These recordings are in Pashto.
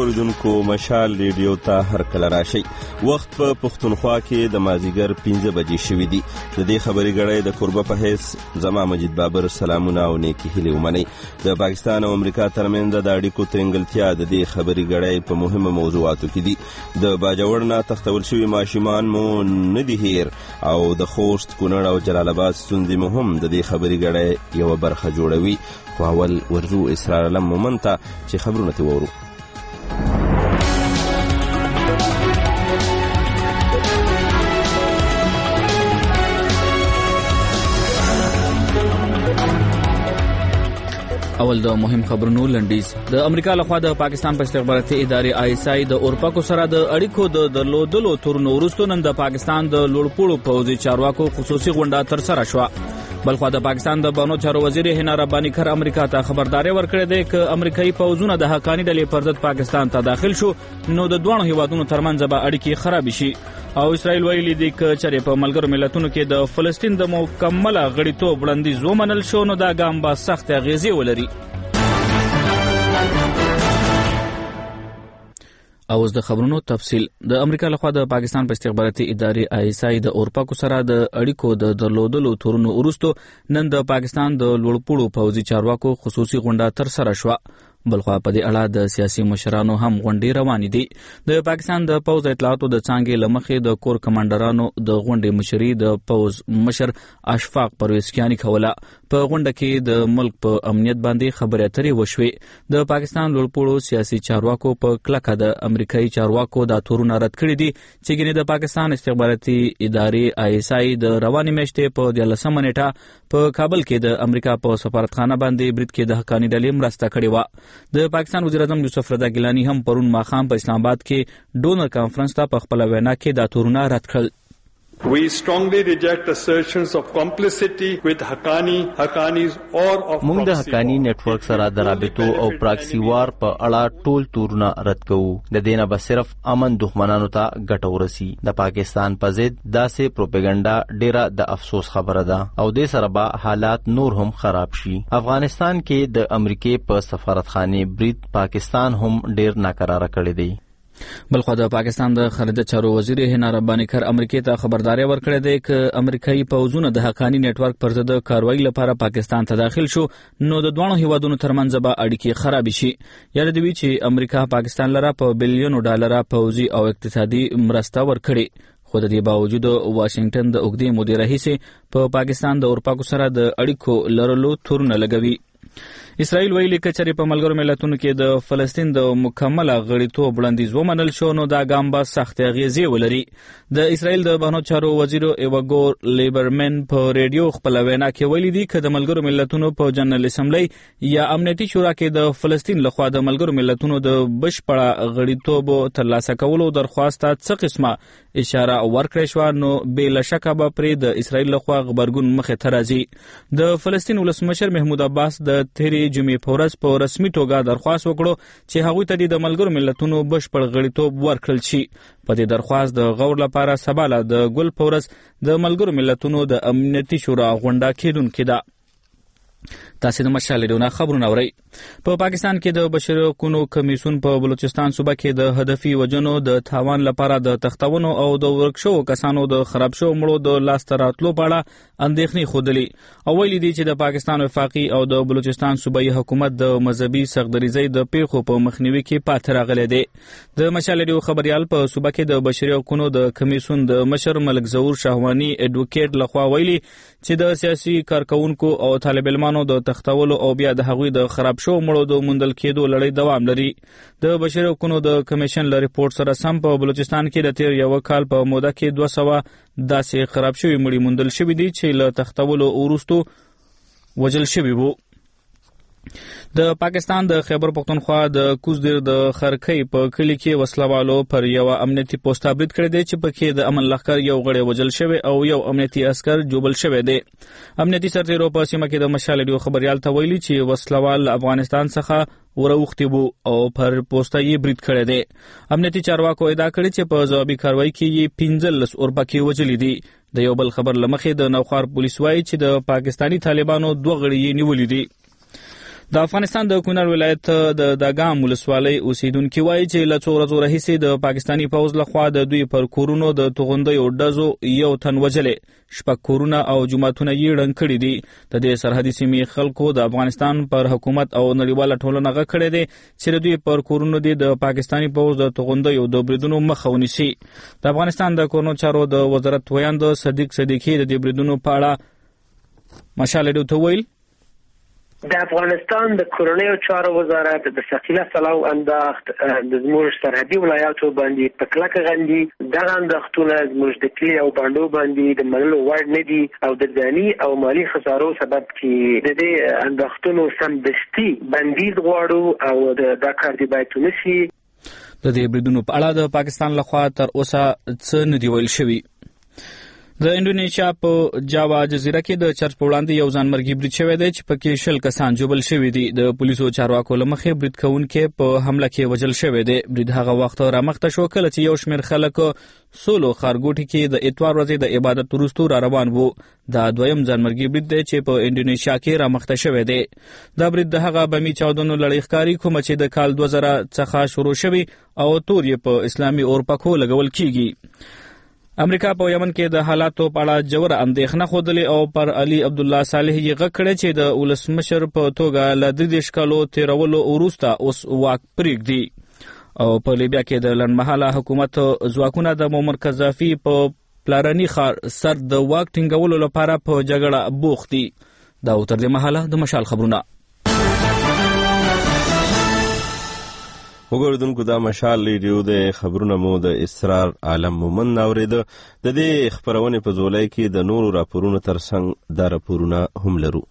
اوریدونکو مشال ریډیو ته هر کله راشي. وخت په پښتونخوا کې د مازیګر 5 بجې شوې دي. د دې خبري غړې د قربه په حیث زما مجید بابر سلامونه او نیکی هیلې ومني. د پاکستان او امریکا ترمنځ د اړیکو ترنګلتیا د دې خبري غړې په مهمه موضوعاتو کې دي. د باجوړ نه تختول شوی ماشومان مو نه دي هیر او د خوست، کونړ او جلال آباد ستوندې مهم د دې خبري غړې یو برخه جوړوي. خو اول ورزو اسرار علم مومن ته چې خبرونه تی وورو. اول د مهم خبرونو لنډیز. د امریکا لخوا د پاکستان په استخباراتي ادارې ISI د اورپاکو سره د اړیکو د درلودلو تورنو وروسته نن د پاکستان د لوړپوړو پوځي چارواکو خصوصي غونډه ترسره شوه. بلخوا د پاکستان د بانو چارو وزیر هنا ربانی کر امریکا ته خبرداري ورکړې ده چې امریکایي پوځونه د حقانی ډلې پر ضد پاکستان ته داخل شو نو د دوه هیوادونو ترمنځ به اړیکې خراب شي. او اسرائیل ویلي دی چې چېرې په ملګرو ملتونو کې د فلسطین د مکمل غړیتوب وړاندیز ومنل شو نو دا ګام به سخت اغیزې ولري. او د خبرونو تفصیل. د امریکا لخوا د پاکستان په استخباراتي ادارې ISI د اورپاکو سره د اړیکو د درلودلو تورنو وروسته نن د پاکستان د لوړپوړو پوځي چارواکو خصوصي غونډه ترسره شوه. بلخوا په دې اړه د سیاسي مشرانو هم غونډې روانې دي. د پاکستان د پوځ اطلاعاتو د څانګې لمخې د کور کمانډرانو د غونډې مشري د پوځ مشر اشفاق پرویز کیانی کوله. په غونډه کې د ملک په امنیت باندې خبرې اترې وشوې. د پاکستان لوړپوړو سیاسي چارواکو په کلکه د امریکایي چارواکو د تورونه رد کړي دي چې ګینه د پاکستان استخباراتي ادارې ISI د روانې میاشتې په 13 نیټه په کابل کې د امریکا په سفارتخانه باندې برید کې د حقانی ډلې مرسته کړې و. د پاکستان وزیر اعظم یوسف رضا ګیلانی هم پرون ماښام په اسلام آباد کې ډونر کانفرنس ته په خپل وینا کې دا تورونه رد کړل. We strongly reject assertions of complicity with Haqqanis or of موږ د حقانی نیټورک سره د رابطو او پراکسی وار په اړه ټول تورونه رد کوو. د دینه به صرف امن دښمنانو ته ګټه ورسي. د پاکستان په ضد داسې پروپاګاندا ډیره د افسوس خبره ده او د سره به حالات نور هم خراب شي. افغانستان کې د امریکای په سفارتخانه برید پاکستان هم ډیر ناکراره کړی دی. بلخوا د پاکستان د خارجه چارو وزیر هنا ربانی کر امریکای ته خبرداري ورکړې ده چې امریکایي پوځونه د حقانی نیټورک پر ضد کاروایی لپاره پاکستان ته داخل شو نو د دوه هیوادونو ترمنځ به اړیکې خراب شي. یاد دی چې امریکا پاکستان لپاره په بلیونو ډالر پوځي او اقتصادي مرسته ورکړي. خو د دې باوجود واشنگټن د اوږدې مودې راهیسې په پاکستان د اورپاکو سره د اړیکو لرلو تورونه لګوي. اسرائیل ویلي چې چېرې په ملګرو ملتونو کې د فلسطین د مکمل غړیتوب وړاندیز ومنل شو نو دا ګام به سخت اغیزې ولري. د اسرائیل د بهرنیو چارو وزیر ایوګور لیبرمن په ریډیو خپل وینا کې ویلي دي چې د ملګرو ملتونو په جنرال اسمبلی یا امنیتي شورا کې د فلسطین لخوا د ملګرو ملتونو د بشپړه غړیتوب ترلاسه کولو درخواست ته څه قسمه اشاره ورکړې شو نو بلا شک به پرې د اسرائیل لخوا غبرګون مخې ته راځي. د فلسطین ولسمشر محمود عباس د تیری جمعې په ورځ په رسمي توګه درخواست وکړو چې هغوی ته د ملګرو ملتونو بشپړ غړیتوب ورکړل شي. په دې درخواست د غور لپاره سبا د ګل په ورځ د ملګرو ملتونو د امنیتي شورا غونډه کېدونکې ده. تاسو د مشال ډیونه خبرونه اورئ. په پاکستان کې د بشري حقوقو کمیسیون په بلوچستان صوبه کې د هدفي وجنو د تاوان لپاره د تختونو او د ورکشو کسانو د خراب شو مړو د لاس تراتلو په اړه اندېښنې خوده او ویلي دي چې د پاکستان وفاقي او د بلوچستان صوبایي حکومت د مذهبي سختدریزۍ د پیښو په مخنیوي کې پاتې راغلی دی. د مشال ډیو خبريال په صوبه کې د بشري حقوقو د کمیسیون د مشر ملک ظهور شاهوانی اډوکیټ لخوا ویلي چې د سیاسي کارکونکو او طالب علمانو د تختولو او بیا د هغوی د خراب شو مړو د موندل کېدو لړۍ دوام لري. د بشري حقوقو د کمیشن له ریپورت سره سم په بلوچستان کې د تیر یو کال په موده کې 200 داسې خراب شوي مړي موندل شوي دي چې له تختولو وروسته وجل شوي وو. د پاکستان د خیبر پختونخوا د کوزدیر د خرکۍ په کلی کې وسلوالو پر یو امنیتي پوسټ برید کړی دی چې پکې د امن لښکر یو غړی وجل شوی او یو امنیتي عسكر جوبل شوی دی. امنیتي سرتیرو په سیمه کې د مشال ډیو خبريال ته ویلي چې وسلوال افغانستان څخه وروختي وو او پر پوسټ یې برید کړی دی. امنیتي چارواکو ادعا کړې چې په ځوابي کاروایی کې یې 15 اورپکي وجلي دي. د یو بل خبر لمخې د نوخار پولیس وایي چې د پاکستانی طالبانو 2 غړي یې نیولي دي. د افغانستان د کونړ ولایت د داګام ولسوالۍ اوسیدونکو وایي چې له څو ورځې راهیسې د پاکستاني پوځ لخوا د دوی پر کورونو د توغندیو ډزو یو تن وژلې، شپږ کورونه او جوماتونه یې ړنګ کړي دي. د دې سرحدي سیمې خلکو د افغانستان پر حکومت او نړیواله ټولنه غږ کړی دی چې د دوی پر کورونو د پاکستاني پوځ د توغندیو د بریدونو مخه ونیسي. د افغانستان د کورنو چارو د وزارت ویاند صدیق صدیقي د دې بریدونو په اړه مشال ډیو ته ویل: د افغانستان د کورنیو چارو وزارت د ثقيله سلاو انداخت د زموږ سرحدي ولایاتو باندې په کلکه غندي. دغه انداختونه زموږ د کلي او باندو باندې د منلو وړ نه دي او د ځاني او مالی خسارو سبب کې د دې انداختونو سمدستي بندیز غواړو او دا کار دی باید ونشي. د دې بریدونو په اړه د پاکستان لخوا تر اوسه څه نه دی ویل شوی. د انډونیشیا په جاوا جزیره کې د چرچ په وړاندې یو ځانمرګي برید شوی دی چې پکې 10 کسان ژوبل شوي دي. د پولیسو چارواکو له مخې برید کوونکي په حمله کې وژل شوی دی. برید هغه وخت رامخته شو کله چې یو شمېر خلک سولو ښارګوټي کې د اتوار ورځې د عبادت وروسته را روان وو. دا دویم ځانمرګي برید دی چې په انډونیشیا کې رامخته شوی دی. دا برید د هغه بمي چاودنو لړۍ ښکاري کومه چې د کال 2000 څخه شروع شوی او تور یې په اسلامي اورپکو لګول کیږي. امریکا په یمن کې د حالاتو په اړه جوړه اندېښنه خوده او پر علي عبدالله صالح یې غږ کړی چې د ولسمشر په توګه له 30 کالو تیرولو وروسته اوس واک پرېږدي. او په لیبیا کې د لنډمهاله حکومت ځواکونه د معمر قذافي په پلارني ښار سر د واک ټینګولو لپاره په جګړه بوخت دي. دا تر دې مهاله د مشال خبرونه. وګوردونکو دا مشال ریډیو د خبرونه مو د اسرار عالم مومن اورید. د دې خبرونه په زولای کې د نورو راپورونو ترڅنګ دا راپورونه هم لرو.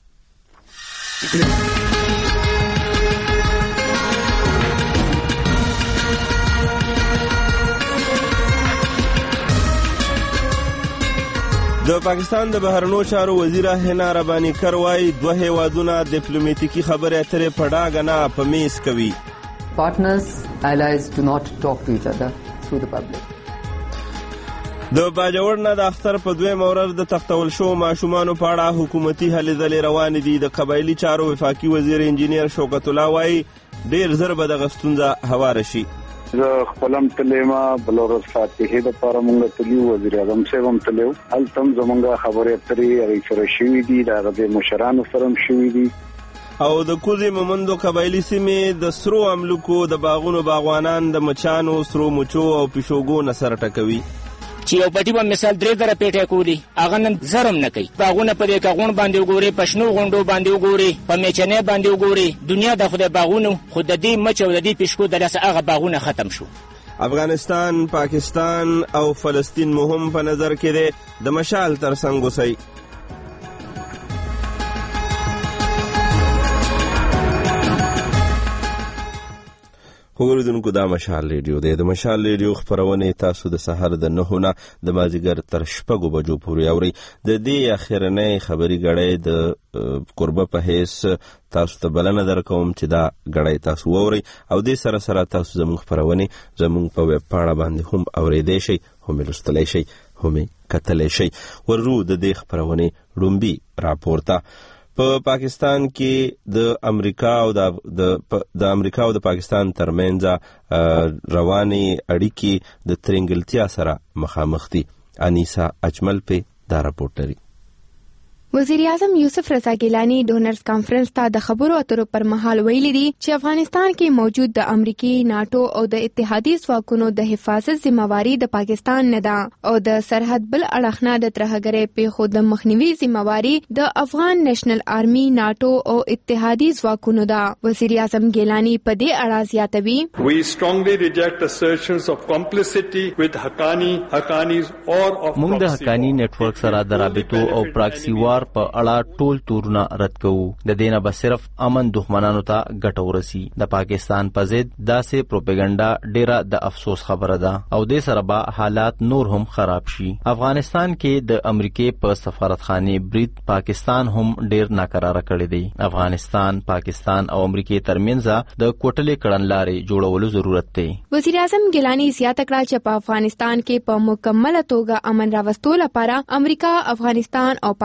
د پاکستان د بهرنیو چارو وزیر هنا ربانی کر وایي دوه هیوادونه ډیپلوماټیکي خبرې اترې په ډاګه نه په میز کوي. Partners, allies do not talk to each other through the public. د باجوړ نه د اختر په دویم ورځ د تختول شو ماشومانو په اړه حکومتي هلې ځلې روانې دي. د قبایلي چارو وفاقي وزیر انجینیر شوکت الله وایي ډېر زر به دغه ستونزه هواره شي. زه خپلم تلیما بلورس فاتحه د پاره مونږ تلیو وزیر اعظم صاحب هم تلیو التم زمونږه خبرې اترې اړې سره شوې دي د مشرانو سره هم شوې دي. او د کوزي مومندو قبایلی سیمې د سرو املوکو د باغونو باغوانان د مچانو سرو مچو او پښوګو نسر ټکوي. چې یو پټي په مثال 3 زره پیټه کولی هغه نن زرم نه کوي. باغونه په دې کاغون باندې وګوري، پښنو غونډو باندې وګوري، په میچنې باندې وګوري. دنیا د خدای باغونو خود د دې مچ او د دې پښکو د لاسه هغه باغونه ختم شو. افغانستان، پاکستان او فلسطین مهم په نظر کې دي. د مشال ترڅنګ اوسئ. وګورئ دا مشال ریډیو دی. د مشال ریډیو خبرونه تاسو د سحر د 9 نه د مازیګر تر 6 بجو پورې اورئ. د دې اخرنۍ خبري غړې د قربه په هیڅ تاسو ته بلنه درکوم چې دا غړې تاسو وورئ او د سره سره تاسو زموږ خبرونه زموږ په ویب پاڼه باندې هم اوریدئ شئ، هم لوستلای شئ، هم کتلای شئ. ورو د دې خبرونه رومبي راپورته په پاکستان کې د امریکا او د پاکستان ترمنځ رواني اړیکې د ترنګلتیا سره مخامخ دي. انیسا اجمل په دا راپورټ لري. وزیر اعظم یوسف رضا ګیلانی ډونرز کانفرنس ته د خبرو اترو پر مهال ویلي دي چې افغانستان کې موجود د امریکای، ناتو او د اتحادیې ځواکونو د حفاظت ذمہواری د پاکستان نه ده او د سرحد بل اړخ نه د ترهګرۍ پیښو د مخنیوي ذمہواری د افغان نېشنل آرمي، ناتو او اتحادیې ځواکونو ده. وزیر اعظم ګیلانی په دې اړه زیاتوي: We strongly reject assertions of complicity with Haqqanis or of موږ د حقانی نتورک سره د رابطو او پراکسی وار په اړه ټول تورونه رد کوو. د دینه به صرف امن دښمنانو ته ګټه ورسي. د پاکستان په ضد داسې پروپاګاندا ډیره د افسوس خبره ده او د سره به حالات نور هم خراب شي. افغانستان کې د امریکای په سفارتخانه برید پاکستان هم ډیر ناکراره کړی دی. افغانستان، پاکستان او امریکای ترمنځ د کوټلې کړنلارې جوړولو ضرورت دی. وزیر اعظم ګیلانی زیاته کړه چې په افغانستان کې په مکمله توګه امن راوستلو لپاره امریکا، افغانستان او پاکستان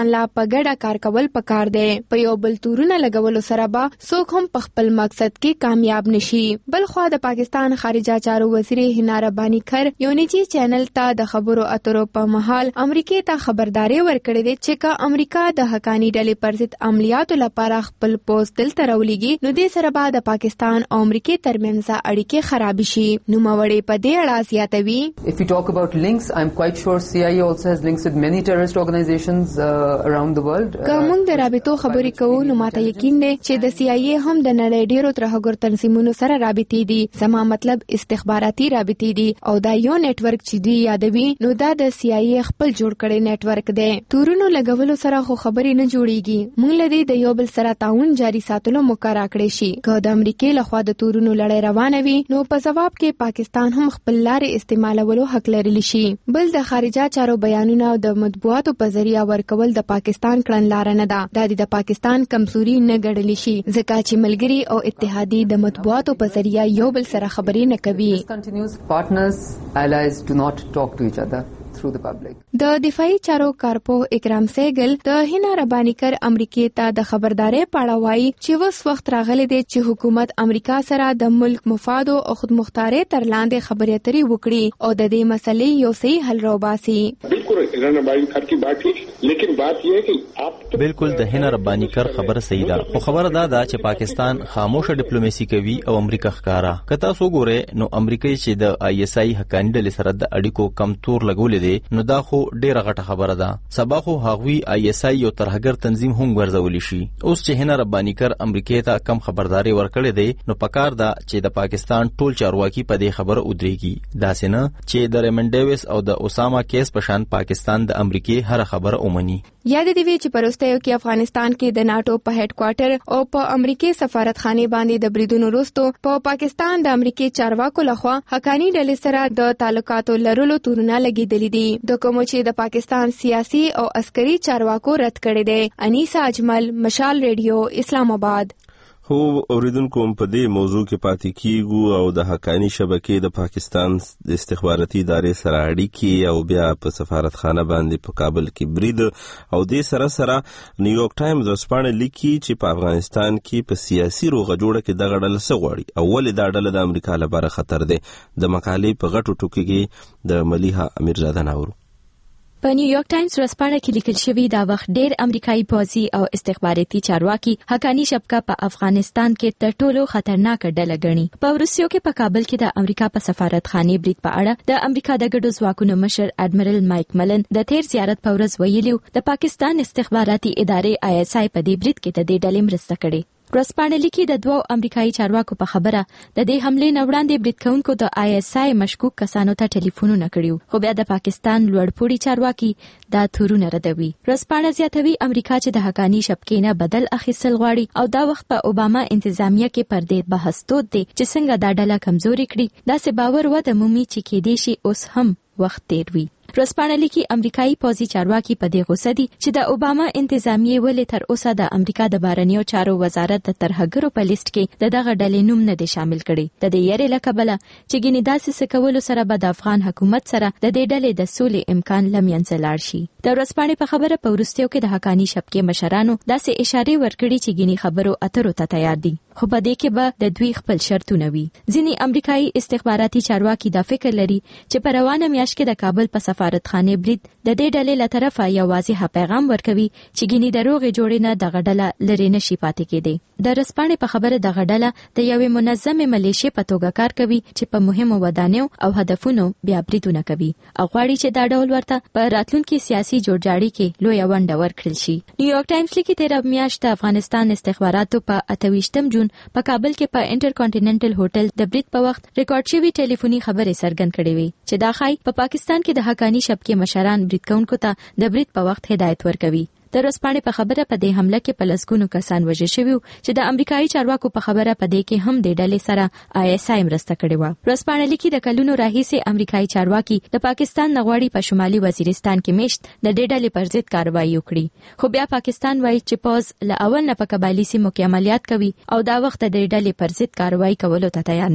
پاکستان لا په ګډه کار کول پکار دی. په یو بل تورونه لګولو سره به څوک هم په خپل مقصد کې کامیاب نشي. بل خو د پاکستان خارجه چارو وزیر هنا رباني کر یو نجی چینل ته د خبرو اترو په مهال امریکای ته خبرداري ورکړې ده چې که امریکا د حقانی ډلې پر ضد عملیاتو لپاره خپل پوسټ دلته راولېږي نو د سره به د پاکستان او امریکای ترمنځ اړیکې خراب شي. نو موړې په دې اړه زیاتوي. If we talk about links, I'm quite sure CIA also has links with many terrorist organizations around the world. که موږ د رابطو خبرې کوو نو ماته یقین دی چې د CIA هم د نړۍ ډیرو ترهګر تنظیمونو سره رابطې دي. زما مطلب استخباراتي رابطې دي او دا یو نتورک چې دی یادوي نو دا د CIA خپل جوړ کړي نتورک دی. تورونو لګولو سره خو خبرې نه جوړيږي. موږ لدی د یو بل سره تعاون جاري ساتلو مقرره کړی شي. که د امریکای لخوا د تورونو لړۍ روانه وي نو په جواب کې پاکستان هم خپل لارې استعمالولو حق لري شي. بل د خارجه چارو بیانونه او د مطبوعاتو په ذریعہ ورکول د پاکستان کړنلار نه ده. د پاکستان کمزوري نه ګڼل شي ځکه چې ملګری او اتحادی د مطبوعاتو په ذریعہ یو بل سره خبرې نه کوي. Partners, allies do not talk to each other through the public. د دفاعي چارو کارپو اکرام سیګل د هنا رباني کر امریکای ته د خبرداري پاړه وایي چې وس وخت راغلی دی چې حکومت امریکا سره د ملک مفاد او خودمختاري تر لاندې خبرې اترې وکړي او د دې مسلې یو صحیح حل راوباسي. بالکل رباني کر کی بات ٹھیک لیکن بات یہ ہے کہ آپ بالکل د هنا رباني کر خبره صحیح ده او خبره ده چې پاکستان خاموشه ډیپلوماسي کوي او امریکا ښکارا. کته سو ګوره نو امریکای چې د ISI حقانی ډلې سره د اړیکو کم تور لګولې نو دا خو ډیره غټه خبره ده. سبا خو هغوی ISI یو ترهګر تنظیم هم ورزول شي. اوس چې هنا رباني کر امریکای ته کم خبرداري ورکړې ده نو پکار ده چې د پاکستان ټول چارواکي په دې خبره ودرېږي. داسې نه چې د ریمن ډیویس او د اوساما کیس په شان پاکستان د امریکای هر خبره اومني. یاد دی وی چې پروستیو کې افغانستان کې د ناتو په هډ کوارټر او په امریکای سفارتخانه باندې د بریدونو وروسته په پاکستان د امریکای چارواکو لخوا حقانی ډلې سره د تعلقاتو لرلو تورونه لګیدلې دي. د کوم چې د پاکستان سیاسي او عسکري چارواکو رد کړي دي. انیسا اجمل، مشال ریډیو، اسلام آباد. خو اوریدونکو په دې موضوع کې پاتې کیږو او د حقانی شبکې د پاکستان د استخباراتي ادارې سره اړیکې او بیا په سفارتخانه باندې په کابل کې برید او د سره نیویارک ټایمز ورسپانه لیکي چې په افغانستان کې په سیاسي روغه جوړه کې دغه ډله څه غواړي او ولې دا ډله د امریکا لپاره خطر ده. د مقالې په غټو ټکو کې د ملیحه امیرزاده ناورو په نیویارک ټایمز ورسپانه کې لیکل شوی دا وخت ډېر امریکایي پوځي او استخباراتي چارواکي حقانی شبکه په افغانستان کې تر ټولو خطرناک ډله ګڼي. په روسیو کې په کابل کې د امریکا په سفارتخانه برید په اړه د امریکا د ګډو ځواکونو مشر اډمرل مایک ملن د تیر زیارت په ورځ ویلي د پاکستان استخباراتي ادارې ISI په دې برید کې د دې ډلې مرسته کړې. ورسپانه لیکي د دوو امریکایي چارواکو په خبره د دې حملې نه وړاندې برید کوونکو د ISI مشکوک کسانو ته ټلیفونونه کړیو خو بیا د پاکستان لوړپوړي چارواکي دا تورونه ردوي. ورسپانه زیاتوي امریکا چې د حقانی شبکې نه بدل اخیستل غواړي او دا وخت په اوباما انتظامیه کې پر دې بحث تود دی چې څنګه دا ډله کمزوري کړي. دا سه باور و د مومي چې کې دي شي اوس هم وخت تیر وي. ورسپانه لیکي امریکایي پوځي چارواکي په دې غوسه دي چې د اوباما انتظامیه ولې تر اوسه د امریکا د بهرنیو چارو وزارت د ترهګرو په لیست کې دغه ډلې نوم نه دي شامل کړي. د دې یاري لکبله چې ګینې داسې سکولو سره به د افغان حکومت سره د دې ډلې د سولې امکان لمینځه لاړ شي. د ورسپانه په خبره په ورستیو کې د حقانی شبکې مشرانو داسې اشاره ورکړي چې ګینې خبرو اترو ته تیار دي خو په دې کې به د دوی خپل شرطونه وي. ځینې امریکایي استخباراتي چارواکي دا فکر لري چې په روانه میاشت کې د کابل په سفارتخانه برید د دې ډلې له طرفه یو واضح پیغام ورکوي چې ګینې د روغې جوړې نه دغه ډله لري نشي پاتې کېدی. د رسپانې په خبره دغه ډله د یوې منظمې ملیشې په توګه کار کوي چې په مهمو ودانیو او هدفونو بیا بریدونه کوي او غواړي چې دا ډول ورته په راتلونکي سیاسي جوړجاړي کې لویه ونډه ورکړل شي. نیویارک ټایمز لیکي تیر میاشت د افغانستان استخباراتو په 28 جون په کابل کې په انټر کانټیننټل هوټل د برید په وخت ریکارډ شوی ټلیفوني خبرې څرګند کړې وي چې دا ښایي په پاکستان کې د حقانی شبکې مشران برید کوونکو ته د برید په وخت هدایت ورکوي. د رسپانې په خبره په دې حمله کې په لسګونو کسان وژل شوي چې د امریکایي چارواکو په خبره په دې کې هم د ډلې سره ISI مرسته کړې وه. رسپانې لیکي د کلونو راهیسې امریکایي چارواکي د پاکستان نه غواړي په شمالي وزیرستان کې میشت د دې ډلې پر ضد کاروایي وکړي خو بیا پاکستان وایي چې پوځ له اول نه په قبایلي سیمو کې عملیات کوي او دا وخت د دې ډلې پر ضد کاروایي کولو ته تیار نه دي.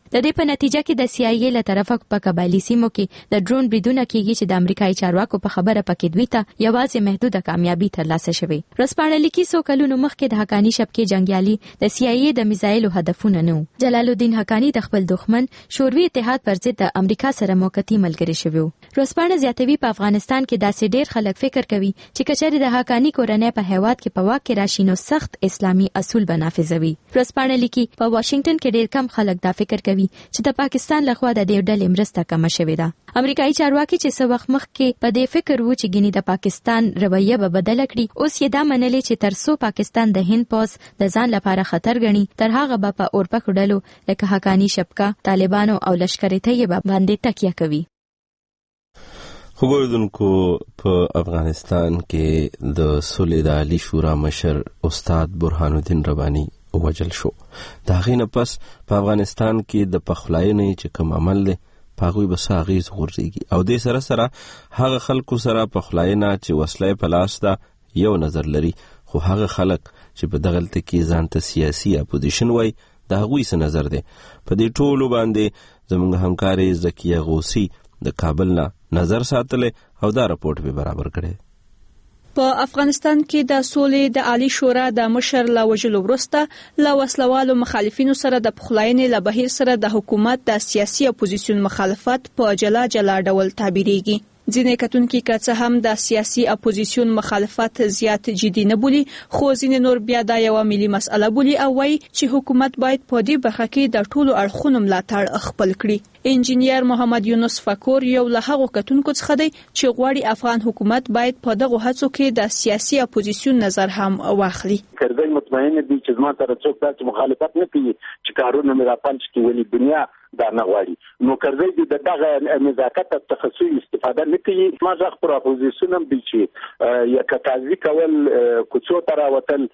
د دې په نتیجه کې د CIA له طرفه په قبایلی سیمو کې د ډرون بریدونه کیږي چې د امریکایي چارواکو په خبره پکې دوی ته یوازې محدوده کامیابی ترلاسه شوه. ورځپاڼه لیکي څو کلونو مخکې د حقانی شبکې جنگیالي د CIA د میزایلو هدفونه نه و. جلال الدین حقانی د خپل دښمن شوروي اتحاد پر ضد د امریکا سره موقتی ملګری شوی و. ورځپاڼه زیاتوي په افغانستان کې داسې ډیر خلک فکر کوي چې کچېرې د حقانی کورنۍ په هیواد کې په واک کې راشي نو سخت اسلامي اصول به نافذوي. ورځپاڼه لیکي په واشنگټن کې ډیر کم خلک دا فکر کوي چې د پاکستان لخوا د دې ډلې مرسته کم شوې ده. امریکایي چارواکي چې څو وخت مخکې په دې فکر وو چې ګینه د پاکستان رویه به بدل کړي اوس یې دا منلې چې ترڅو پاکستان د هند پوز د ځان لپاره خطر ګڼي تر هغه به په اورپکو ډلو لکه حقانی شبکه طالبانو او لشکر طیبه باندې تکیه کوي. خبردونکو په افغانستان کې د صلح د عالی شورا مشر استاد برهان الدین ربانی ووژل شو. د هغې نه پس په افغانستان کې د پخلاینې چې کوم عمل دی په هغوی به څه اغېز غورځېږي او دې سره سره هغه خلکو سره پخلاینه چې وسله په لاس ده یو نظر لري خو هغه خلک چې په دغلته کې ځان ته سیاسي اپوزیشن وایي د هغوی څه نظر دی. په دې ټولو باندې زموږ همکارې زکیه غوثي د کابل نه نظر ساتلی او دا رپورټ به برابر کړی. په افغانستان کې د سولې د عالی شورا د مشر لا وجلو وروسته لا وسلوالو مخالفینو سره د پخلاینې له بهیر سره د حکومت د سیاسي اپوزیسیون مخالفت په جلا جلا ډول تعبیریږي. ځینې کتونکي که څه هم د سیاسي اپوزیسیون مخالفت زیات جدي نه بولي خو ځینې نور بیا دا یو ملي مسأله بولي او وایي چې حکومت باید په دې برخه کې د ټولو اړخونو ملاتړ خپل کړي. انجینیر محمد یونس فکور یو له هغو کتونکو څخه دی چې غواړي افغان حکومت باید په دغه هڅو کې د سیاسي اپوزیسیون نظر هم واخلي. کرزی مطمئن دي چې زما سره څوک تاسو مخالفت نه کوي چې کارونه مې راپنځ کړي ولې دنیا دا نه غواړي. نو کرزی د دغه نزاکت تخصصي استفاده نه کوي. ما ځخ پر اپوزیسیون هم دي چې یا کتازي کول کوڅو ته راوتل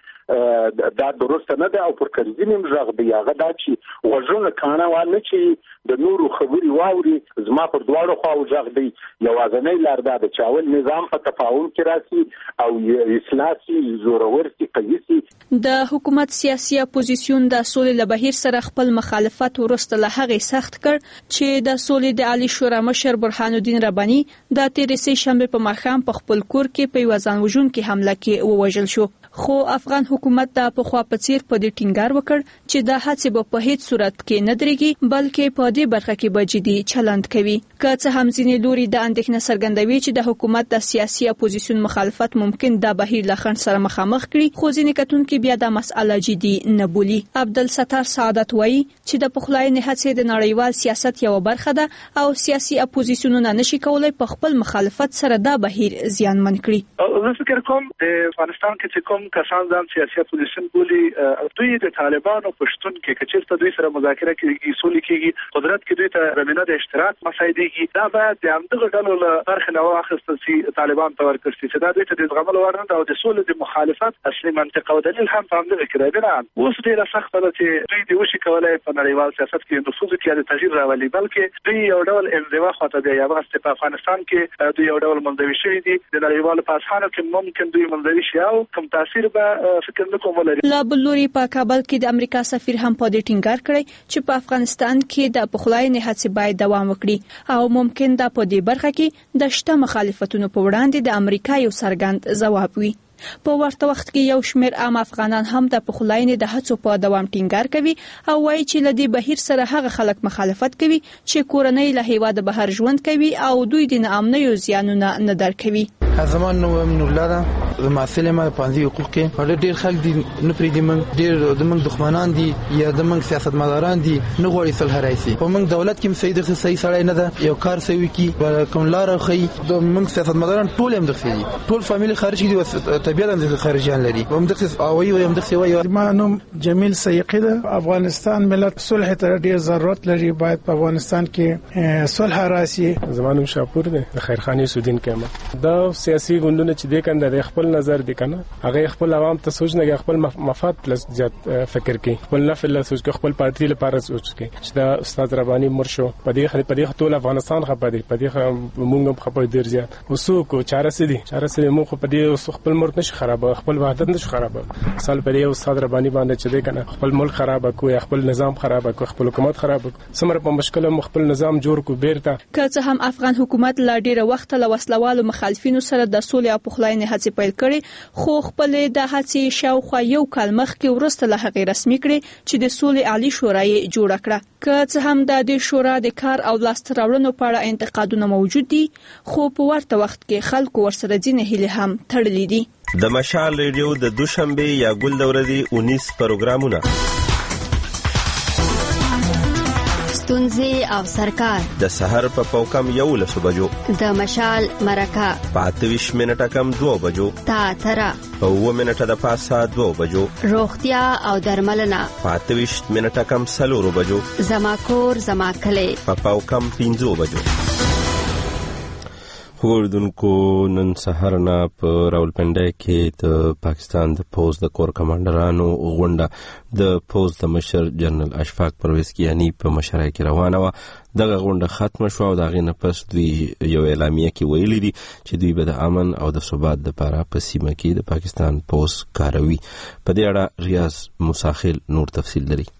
دا درسته نه ده او پر کرزی نیم ځغ دی هغه دا چې وژونه کانه وانه چې د نورو خبري واوري زما پر دواړو خواو ځغ دی. یوازنۍ لار دا د چاول نظام په تفاهم کې راسي او اصلاحي زورورتي قیسي. د حکومت سیاسي اپوزیسیون د سولې له بهیر سره خپل مخالفت ورسته له هغه سخت کړ چې د سولې د عالی شورا مشر برهان الدین ربانی د تیرې شنبه په ماښام په خپل کور کې په ځان وژونکې حمله کې ووژل شو. خو افغان حکومت د پخوا په څیر په دې ټینګار وکړ چې د هڅې په هیڅ صورت کې نه درېږي بلکې په دې برخه کې به جدي چلند کوي. که څه هم ځینې لوري د اندېښنه څرګندوي چې د حکومت د سیاسي اپوزیسیون مخالفت ممکن د بهیر له خنډ سره مخامخ کړي خو ځینې کتونکي بیا د مسأله جدي نه بولي. عبدالستار سعادت وایي چې د پخلاینې هڅې د نړیوال سیاست یو برخه ده او سیاسي اپوزیسیونونه نشي کولای په خپل مخالفت سره دا بهیر زیانمن کړي. زه فکر کوم د افغانستان کې کوم کسان ځان سیاسي اپوزیشن بولي دوی د طالبانو پښتون کې کچېرته دوی سره مذاکره کوي سولې کېږي قدرت کې دوی ته رمینه د اشتراک مسایدېږي دا باید د همدغه ډلو له برخې نه واخیستل شي طالبان ته ورکړل شي چې دا دوی ته د زغملو وړ نه ده او د سولې د مخالفت اصلي منطق او دلیل هم په همدغه کې دی. نه اوس ډېره سخته ده چې دوی د وشي کولی په نړیوال سیاست کې نفوذ کې د تغییر راولي بلکې دوی یو ډول انزوا خواته دی. یوازې په افغانستان کې دوی یو ډول منزوي شوي دي د نړیوالو په اسانو کې ممکن دوی منزوي شي او کوم تاثیر به فکر نه کوم لري. لا بلوري په کابل کې د امریکا سفیر هم په دې ټینګار کړی چې په افغانستان کې د پخلاینې هڅې باید دوام وکړي او ممکن دا په دې برخه کې د شته مخالفتونو په وړاندې د امریکا یو څرګند ځواب وي. په ورته وخت کې یو شمېر عام افغانان هم د پخلاینې د هڅو په دوام ټینګار کوي او وایي چې له دې بهیر سره هغه خلک مخالفت کوي چې کورنۍ له هیواده بهر ژوند کوي او دوی د ناامنیو زیانونه نه درکوي. زمان نو من ولاده معسل ما پانځي حقوق کې ډېر خلک دي نه پریدي من ډېر د من دښمنان دي یا د من سیاستمداران دي نه غواړي صلح راشي. په من دولت کې مسید صحیح سړی نه ده یو کار سوي کی کوم لار خي د من سیاستمداران ټول هم دغسي دي ټول فامیل خارجي دي طبيعتا د خارجيان لري هم دغسي او هم دغسي وایي. ما نوم جمیل سیقی ده. افغانستان ملت صلح ته ډېر ضرورت لري باید په افغانستان کې صلح راشي. زما نوم شاپور ده د خیرخاني سودین کېما دا سیاسي ګوندونه چې د کنده د خپل نظر دي کنه هغه خپل عوام ته سوچ نه خپل مفاد لس زیات فکر کوي خپل نفع له سوچ خپل پارټي لپاره سوچ کوي چې دا استاد رباني مرشو په دې ټول افغانستان خپل په دې مونږ خپل ډیر زیات وسوک چاره سدي مو خو په دې خپل ملک نشي خراب خپل وحدت نشي خراب مثال په دې استاد رباني باندې چې د کنه خپل ملک خراب کوي خپل نظام خراب کوي خپل حکومت خراب سمره په مشکل خپل نظام جوړ کو بیرته که څه هم افغان حکومت لا ډیره وخت له وسلوالو مخالفینو سره د سولې او پخلاینې هڅې پیل کړي خو خپل د هڅې شاوخوا یو کال مخکې ورسته له هغې رسمي کړي چې د سولې عالی شورا یې جوړ کړه که څه هم د دې شورا د کار او لاسته راوړنو په اړه انتقادونه موجود دي خو په ورته وخت کې خلکو ورسره ځینې هیلې هم تړلې دي. د مشال ریډیو د دوشنبه یا ګل د ورځې 19 پروګرامونه ستونزې او سرکار د سحر په پوکم 11 بجو د مشال مرکه په 28 منټه کم 2 بجو تا ترا په 2 منټه د پاسه 2 بجو روغتیا او درملنه په 28 منټه کم 4 بجو زما کور زما کلی په پوکم 15 بجو. خوردونکو نن سحر نه په راولپنډي کې د پاکستان د پوز د کور کمانډرانو غونډه د پوز د مشر جنرال اشفاق پرویز کیانی په مشرۍ کې روانه و. دغه غونډه ختم شو او دغه نه پس دوی یو اعلامیه کې ویلي دي چې دوی به د امن او د ثبات لپاره په سیمه کې د پاکستان پوز کاروي. په دې اړه ریاض مساخل نور تفصیل لري.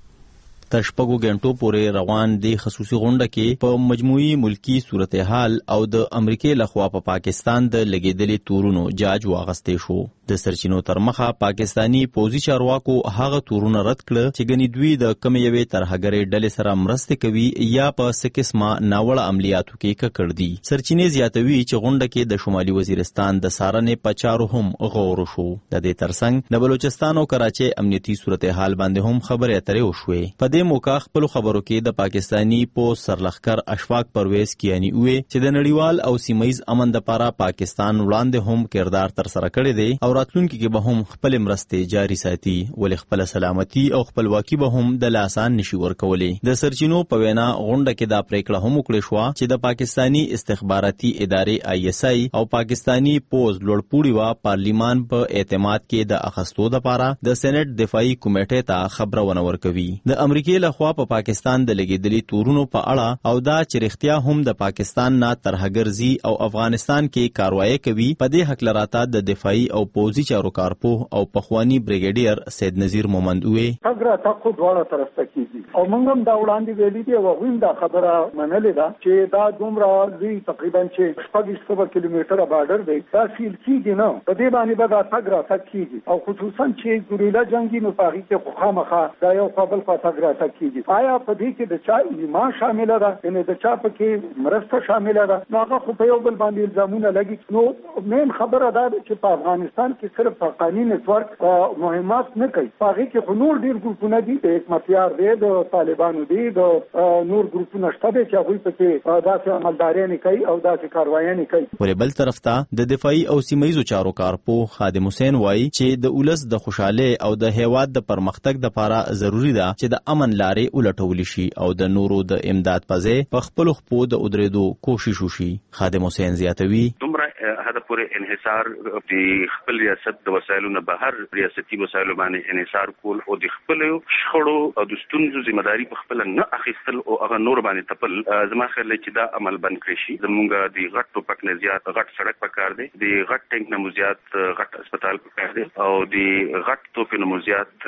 تر شپږو غنټو پورې روان دي خصوصي غونډه کې په مجموعي ملکی صورتحال او د امریکای لخوا په پاکستان د لګیدلې تورونو جاج واغستې شو. د سرچینو تر مخه پاکستانی پوزي چارواکو هغه تورونه رد کړ چې ګنې دوی د کم یوې ترهګرې ډلې سره مرسته کوي یا په سکسما ناوړه عملیاتو کې ککړ دي. سرچینې زیاتوي چې غونډه کې د شمالي وزیرستان د سارنې په چارو هم غور شو. د دې ترڅنګ د بلوچستان او کراچي امنیتي صورتحال باندې هم خبرې اترې وشوې. په دې موقع خپل خبرو کې د پاکستانی پوز سرلخکر اشفاق پرویز کیانی وې چې د نړیوال او سیمایي امن لپاره پاکستان وړاندې هم کردار تر سره کړی دی او راتلونکي کې به هم خپل مرستې جاری ساتي ولې خپل سلامتي او خپلواکي به هم د لاسان نشي ورکولې. د سرچینو په وینا غونډه کې دا پریکړه هم وکړه شو چې د پاکستانی استخباراتي ادارې ISI او پاکستانی پوز لوړپوړي وا پارلیمان په اعتماد کې د اخستو لپاره د سېنات دفاعي کمیټې ته خبرونه ورکوي. د امریکای لخوا په پاکستان د لګیدلې تورونو په اړه او دا چې رښتیا هم د پاکستان نه ترهګرزي او افغانستان کې کاروایی کوي په دې حق لراته د دفاعي او پوزي چارو کارپوه او پخوانی بریګیډیر سید نذیر مومند وې اگر تاسو دواړه طرفه کیږي او موږ هم دا وړاندې ویلي دی او غوښنه دا خبره منلې ده چې دا دومره لوی تقریبا چې 600 کیلومتره بارډر دی دا سیل کیږي نه په دې باندې به دا څنګه کیږي او خصوصا چې ګوریلا جنگي نفاقي کې خامخا دا یو قابل څنګه کیږي. آیا په دې کې د چا ایمان شامل ده ان د چا په کې مرسته شامل ده نو هغه خو په یو بل باندې الزامونه لګي. نو مین خبره ده چې په افغانستان کې صرف حقانی نتورک مهمات نه کوي هغه کې نور ډیر ګروپونه دي د حکومتيار دي د طالبانو دي د نور ګروپونه شته چې هغه په کې داسې عملداري نه کوي او داسې کاروایی نه کوي. پر بل طرف ته د دفاعي او سیمایي چارو کارپوه خادم حسین وایي چې د اولس د خوشاله او د هیواد د پرمختګ لپاره ضروری ده چې د امن لارې ولټول شي او د نورو د امداد پځې په خپل خپو د ودرېدو کوشش وشي. خادم حسین زیاتوي هدا پورې انحصار د خپل ریاست د وسایلو نه بهر ریاستي وسایلو باندې انحصار کول او د خپل شخړو او د ستونزو ذمہداري په خپل نه اخیستل او هغه نور باندې تپل زما خیال چې دا عمل بند کړی شي. زمونږ د غټ ټوپک نه زیات غټ سړک پکار دی د غټ ټینک نه زیات غټ هسپتال پکار دی او د غټ توپ نه زیات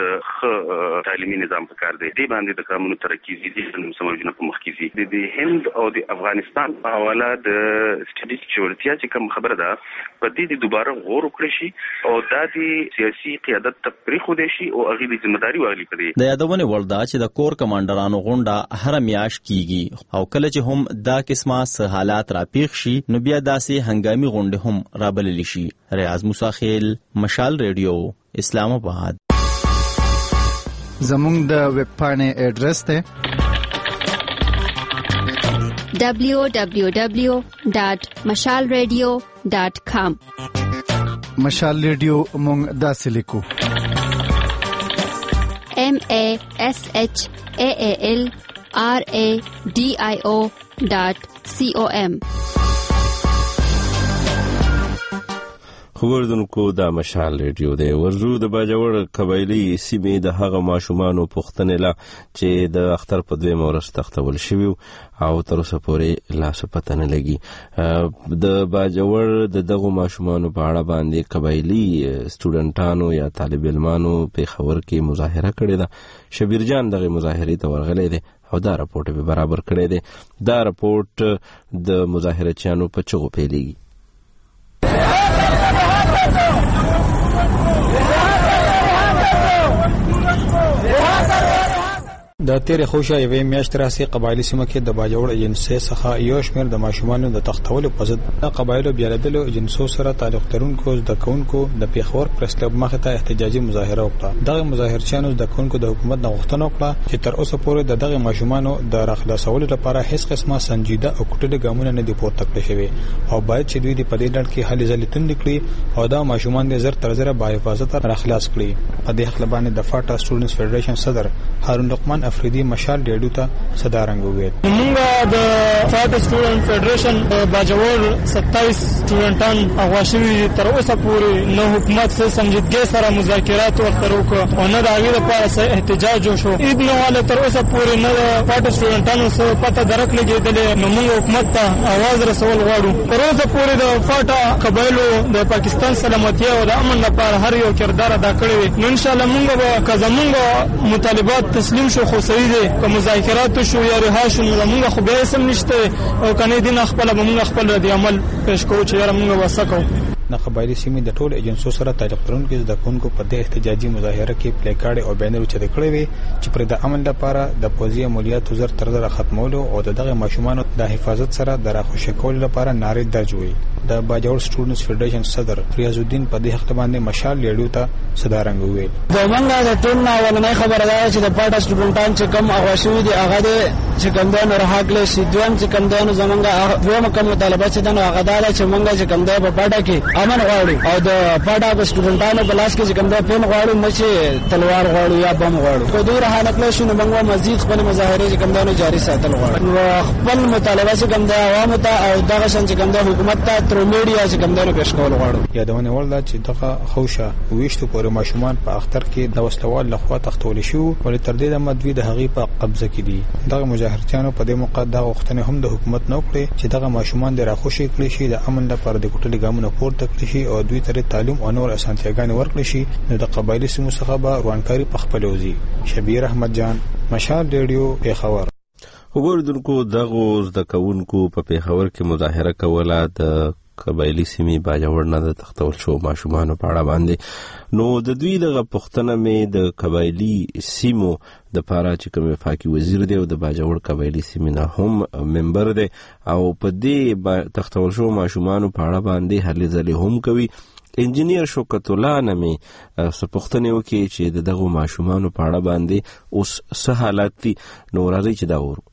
تعلیمي نظام پکار دی. دې باندې د قانون ترکیزي دي سمجنه په مخ کې دي. د هند او د افغانستان په حواله د سټډیز چورتیا چې کوم خبره ده په دې دوباره غور وکړي شي او د سیاسي قیادت ته پریخو دي شي او هغه د ځمداري واغلي کړي. د یادونه ولدا چې د کور کمانډرانو غونډه هر میاش کیږي او کله چې هم دا قسمه سه حالات راپیښ شي نو بیا داسې هنګامي غونډه هم رابلل شي. ریاض مساخیل مشال ریډیو اسلام آباد. زموږ د ویب پاڼې ایډریس ته www.mashalradio.com مشال ریډیو مونږ داسې لیکو MASHALRADIO.com خبردونکو دا مشال ریډیو دی. ورزو د باجوړ قبایلی سیمې د هغه ماشومانو پوښتنې لا چې د اختر په 2 ورځ تختول شوی او تر اوسه پورې لا څه پته نه لګي. د باجوړ د دغه ماشومانو په اړه باندې قبایلی سټوډنټانو یا طالب علمانو په خبر کې مظاهره کړې ده. شبیر جان دغه مظاهره ته ورغلی دی او دا راپورټ به برابر کړی دی. دا راپورټ د مظاهره چانو په چغو پیلېږي. د تیرې خوشا یوې میاشتې راځي قبایلی سیمه کې د باجوړ ایجنسي څخه یو شمېر د ماشومانو د تختولو په ضد د قبایلو بیلابیلو ایجنسو سره تعلق لرونکو د کونکو د پیښور پریس کلب مخې ته احتجاجي مظاهره وکړه. دغه مظاهرچیانو د کونکو د حکومت د غوښتنو وکړه چې تر اوسه پورې دغه ماشومانو د راخلاصولو لپاره هیڅ قسمه سنجیده او کټلې ګامونه نه دي پورته کړی شوی او باید چې دوی د پدې ډول کې هلې ځلې توندې کړي او دا ماشومان د زر تر زره با حفاظت راخلاص کړي. په دې حق باندې د فاټا سټوډنټس فدریشن صدر هارون لقمان افریدي مشال ډیډو ته صدارنګ وویل. موږ د فاټا سټوډنټ فدریشن باجوړ 27 سټوډنټان اغواشوي تر اوسه پورې نو حکومت سره سنجیدګۍ سره مذاکرات ورته وکړو او نه د هغې لپاره څه احتجاج وشو. عید نه والا تر اوسه پورې نه د فاټا سټوډنټانو څه پته درک لګېدلې. نو موږ حکومت ته اواز رسول غواړو. تر اوسه پورې د فاټا قبایلو د پاکستان سلامتیا او د امن لپاره هر یو کردار ادا کړی. نو ان شاء الله موږ به که زموږ مطالبات تسلیم شو خو صحیح دی، که مذاکرات شو یا رها شو نو موږ خو بیا سم نشته او کنه دین خپل به موږ خپل ردی عمل پیش کوو چې یاره موږ وسکو. د قبایلی سیمې د ټولو ایجنسو سره تعلق لرونکو د کونکو په دې احتجاجي مظاهره کې پلیکارډ او بینر چت کړی وي چې پر د امن لپاره د پوځي عملیاتو زر تر زر ختمولو او دغه ماشومانو د حفاظت سره د راخوشي کول لپاره نارې درج وي. د باجوړ سټوډنټس فدریشن صدر ریاض الدین په دې حق باندې مشال لیډو ته صدارنګ وویل. د منګه د ټول نه ولنې خبره ده چې د پاټا سټوډنټان چې کم اغواشوي دي هغه د چې کمدان راهګل شي. دویم چې کمدان زمونږه دوه کوم مطالبه چې دنه هغه ده چې مونږه چې کمدان په پاټا کې امن غواړو او د پاټا په سټوډنټانو بلاس کې چې کمدان پین غواړو نه چې تلوار غواړو یا بم غواړو. په دوی حالت له شنو مونږه مزید خپل مظاهره چې کمدان جاری ساتل غواړو. خپل مطالبه چې کمدان عوامو ته او دغه شان چې کمدان حکومت ته تر میډیا چې کمدان پیش کول غواړو. یادونه ولدا چې دغه خوشا ویشتو پورې ماشومان په اختر کې د وسلوال لخوا تختول شو ولې تر دې د مدوی د هغې په قبضه کې دي. دغه مظاهرچیانو په دې موقع د غوښتنې هم د حکومت نه وکړي چې دغه ماشومان د راخوشي کړي شي، د امن لپاره د کوټلې ګامونه پورته کړي شي او دوی ته تعلیم او نور اسانتیاګانې ورکړي شي. نو د قبایلی سیمو څخه به روانکاري په خپل وزي. شبیر احمد جان، مشال ریډیو، پیښور. وګوردونکو دغه زده کوونکو په پیښور کې مظاهره کوله د قبایلی سیمې باجوړ نه د تختول شو ماشومانو په اړه باندې. نو د دوی دغه پوښتنه مې د قبایلی سیمو د پاره چې کوم وفاقي وزیر دی او د باجوړ قبایلی سیمې نه هم ممبر دی او په دې تختول شو ماشومانو په اړه باندې هلې ځلې هم کوي. انجینیر شوکت الله نامي سپوښتنه وکړي چې دغه ماشومانو په اړه باندې اوس څه حالات دي. نو راځي چې دا ورو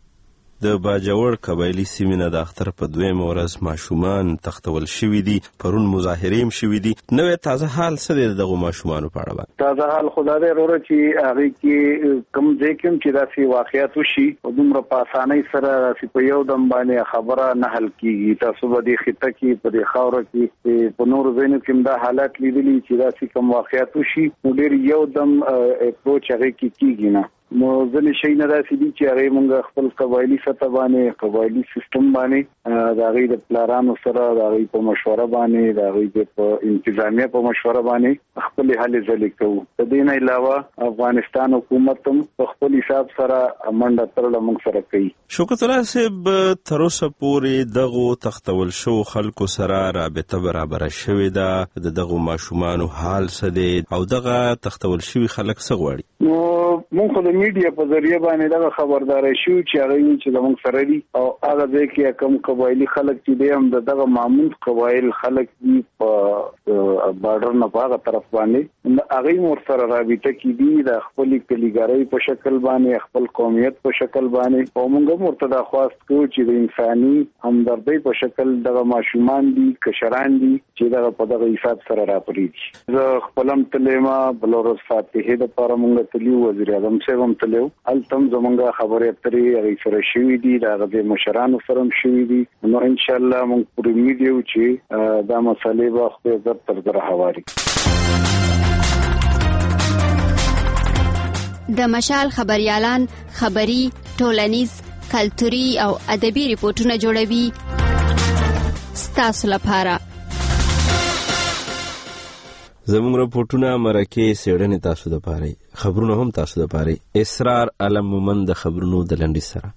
د باجوړ قبایلی سیمې نه د اختر په 2 ورځ ماشومان تختول شوي دي. پرون مظاهرې هم شوي دي. نوې تازه حال څه دی دغه ماشومانو په اړه باندې؟ تازه حال خدای دې وروره چې هغه کې کم ځای کې چې داسې واقعیت وشي او دومره په اسانۍ سره داسې په یو دم باندې خبره نه حل کیږي. تاسو به دې خطه کې په دې خاوره کې په نور ځایونو کې دا حالات لیدلي چې داسې کم واقعیت وشي نو ډېر یو دم اپروچ هغه کې کیږي نه. نو ځنې شي نه داسې دي چې هغه موږ خپل قبایلی سطح باندې قبایلی سیستم باندې د هغې د پلارانو سره د هغې په مشوره باندې د هغې په انتظامیه په مشوره باندې خپلې هلې ځلې کوو. د دې نه علاوه افغانستان حکومت هم په خپل حساب سره منډه ترړه موږ سره کوي. شوکت الله صاحب، تر اوسه پورې دغه تختول شو خلکو سره رابطه برابره شوې ده؟ دغه ماشومانو حال څه دی او دغه تختول شوي خلک څه غواړي؟ نو موږ خو د میډیا په ذریعه باندې دغه خبرداري شو چې هغه چې زموږ سره دي او هغه ځای کې کوم قبایلی خلک چې دي هم دغه معمول قبایل خلک دي په بارډر نه په هغه طرف باندې هغه مور سره رابطه کې دي د خپل کلیګارۍ په شکل باندې خپل قومیت په شکل باندې او موږ مرتضی خواست کوو چې د انساني همدردۍ په شکل دغه ماشومان دي کشران دي چې دغه په دغه حساب سره راپرېږي. زه خپلم تلما بلورس فاتحه د لپاره موږ تلیو وزیر اعظم صاحب هم تلو التم زمونږه خبرې اترې هغه سره شوې دي دا د مشرانو سره هم شوې دي نو ان شاء الله موږ پوره امید یو چې دا مسالې به خو زر تر زر هواري. د مشال خبريالان خبري ټولنیز کلتوري او ادبي ریپورتونه جوړوي ستاسو لپاره. زموږ راپورټونه مرکه سیړنې تاسو د پاره خبرونه هم تاسو د پاره. اسرار علم مومن د خبرونو د لنډي سره.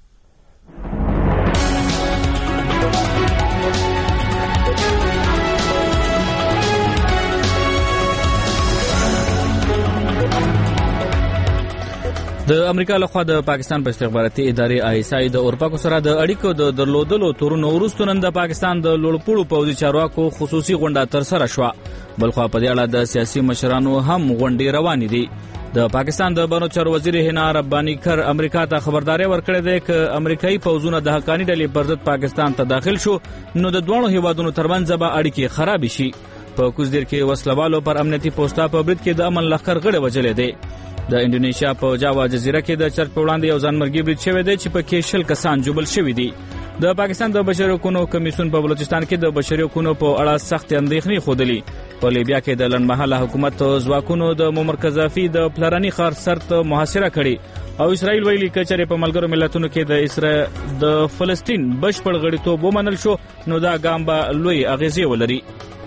د امریکا لخوا د پاکستان په استخباراتي ادارې ISI د اورپاکو سره د اړیکو د درلودلو تورونو وروسته نن د پاکستان د لوړپوړو پوځي چارواکو خصوصي غونډه تر سره شوه. بلخوا په دې اړه د سیاسي مشرانو هم غونډې روانې دي. د پاکستان د بانو چارو وزیر هنا ربانی کر امریکا ته خبرداري ورکړې ده چې امریکایي پوځونه د حقانی ډلې پر ضد پاکستان ته داخل شو نو د دوه هیوادونو ترمنځ به اړیکې خراب شي. په کوزدیر کې وسلوالو پر امنیتي پوسټا په برید کې د امن لخر غړي وجلې دي. د انډونیشیا په جاوا جزیره کې د چرچ په وړاندې یو ځانمرګي برید شوی دی چې په کې 60 کسان جوړل شوی دي. د پاکستان د بشري حقوقو کمیسیون په بلوچستان کې د بشري حقوقو په اړه سخت اندېښنې خوده. په لیبیا کې د لنډمهاله حکومت ځواکونو د مرکزافي د پلرانی خار سرت محاصره کړي او اسرائیل ویلي کچره په ملګرو ملتونو کې د فلسطین بشپړ غړیتوب ومنل شو نو دا ګام به لوی اغیزې ولري.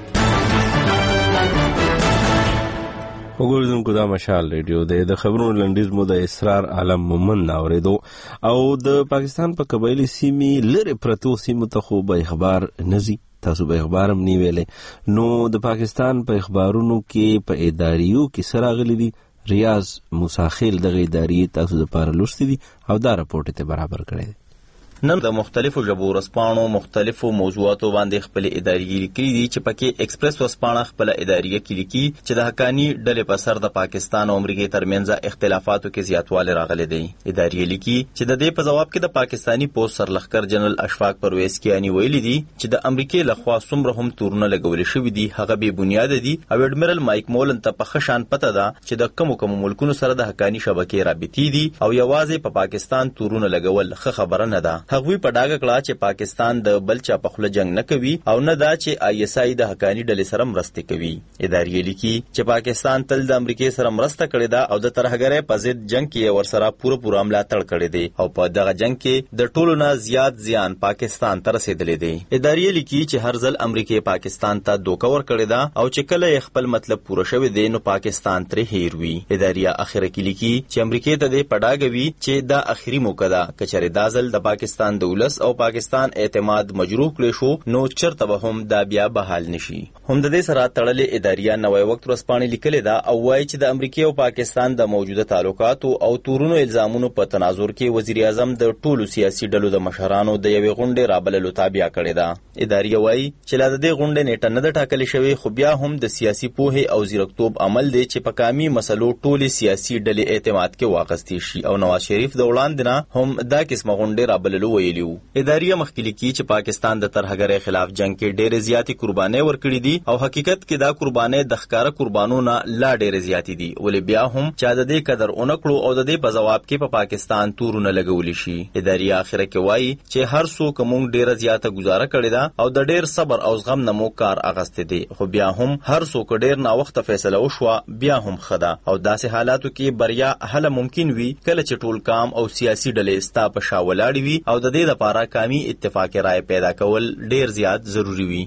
وګورئ دا مشال ریډیو د خبرونو لنډیز مو د اسرار عالم مومن اوریدو او د پاکستان په قبایلی سیمې لری پرتو سیمو ته خو به اخبار نزي تاسو به اخبار هم نیولې نو د پاکستان په اخبارونو کې په اداریو کې سراغلي دي. ریاض موسی خیل دغه ادارې تاسو د پاره لوستي دي او دا راپورټ ته برابر کړی دی. نن د مختلفو ژبو ورسپانو مختلفو موضوعاتو باندې خپل اداري لیکلي دي چې پکې ایکسپریس ورسپانه خپل اداري کې لیکي چې د حقانی ډلې په سر د پاکستان او امریکا ترمنځ اختلافاتو کې زیاتوالی راغلی دی. اداري لیکي چې د دې په جواب کې د پاکستانی پوسټ سرلخکر جنرال اشفاق پرویز کیانی ویلي دي چې د امریکا لخوا څومره هم تورونه لګول شوی دي هغه به بنیاد دي او اډمیرل مایک مولن ته په خشان پته ده چې د کوم ملکونو سره د حقانی شبکې رابطې دي او یوازې په پاکستان تورونه لګول ښه خبره نه ده. هغوی په ډاګه کړه چې پاکستان د بلچا په خله جنگ نه کوي او نه دا چې ISI د حقانی ډلې سره مرسته کوي. ادارې لیکي چې پاکستان تل د امریکا سره مرسته کړې ده او د ترهګرۍ په ضد جنگ کې ورسره پوره ملاتړ کړی دی او په دغه جنگ کې د ټولو نه زیات زیان پاکستان ته رسیدلی دی. ادارې لیکي چې هر ځل امریکا پاکستان ته دوکه ورکړې ده او چې کله خپل مطلب پوره شوی دی نو پاکستان ترې هیر وي. ادارې اخر کې لیکي چې امریکا ته د پډاګوي چې دا اخري موقع ده کچره دا ځل د پاکستان د ولس او پاکستان اعتماد مجروح کړی شو نو چرته به هم دا بیا بحال نشي. هم د دې سره تړلې اداریا نوې وخت ورسپانې لیکلې ده او وایي چې د امریکا او پاکستان د موجوده تعلقات او تورونو الزامونو په تناظر کې وزیر اعظم د ټولو سیاسي ډلو د مشرانو د یوې غونډې رابللو تابع کړې ده. اداریا وایي چې لا د دې غونډې نیټه نه ده ټاکلې شوې خو بیا هم د سیاسي پوهې او زیرکتوب عمل دی چې په کامي مسلو ټولې سیاسي ډلې اعتماد کې واغستې شي او نواز شریف د وړاندې نه هم دا قسمه غونډې رابللو ویلي وو. ادارې مخکې لیکي چې پاکستان د ترهګرۍ خلاف جنگ کې ډېرې زیاتې قربانۍ ورکړې دي او حقیقت کې دا قربانۍ د ښکاره قربانونو لا ډېرې زیاتې دي ولې بیا هم چې د دې قدر اونکړو او د دې په جواب کې په پاکستان تورونه لګول شي. ادارې اخر کې وایي چې هر څوک موږ ډېره زیاته گزاره کړې ده او د ډېر صبر او زغم نه مو کار اغستې دي خو بیا هم هر څوک ډېر ناوخته فیصله وشوه بیا هم خدا او داسې حالاتو کې بریا هله ممکن وي کله چې ټول کام او سیاسي ډلې ستا په شا ولاړې وي او د دې لپاره کامي اتفاق رائے پیدا کول ډیر زیات ضروری وي.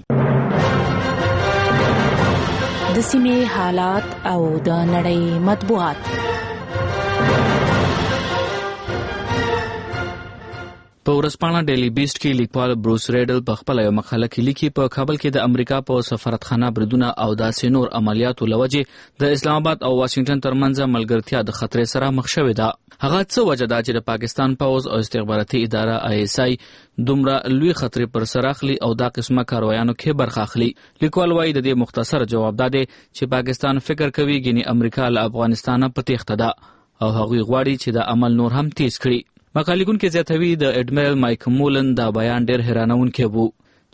د سیمې حالات او د نړۍ مطبوعات. په ورسپانه ډیلی بیسټ کې لیکوال بروس ریډل په خپل یو مقاله کې لیکي په کابل کې د امریکا په سفارتخانه بریدونه او داسې نور عملیاتو لوجه د اسلام آباد او واشنگټن ترمنځ ملګرتیا د خطر سره مخ شوې ده. هغه څه وجه ده چې د پاکستان پوځ او استخباراتي اداره ISI دومره لوی خطر پر سر اخلي او دا قسمه کاروایانو کې برخه اخلي. لیکوال وايي د دې مختصر جواب ده چې پاکستان فکر کوي ګینه امریکا له افغانستان په تېښته ده او هغوی غواړي چې د عمل نور هم تیز کړي. مقالهګون کې زیاتوي د اډمیرل مایک مولن دا بیان ډېر حیرانونکی وو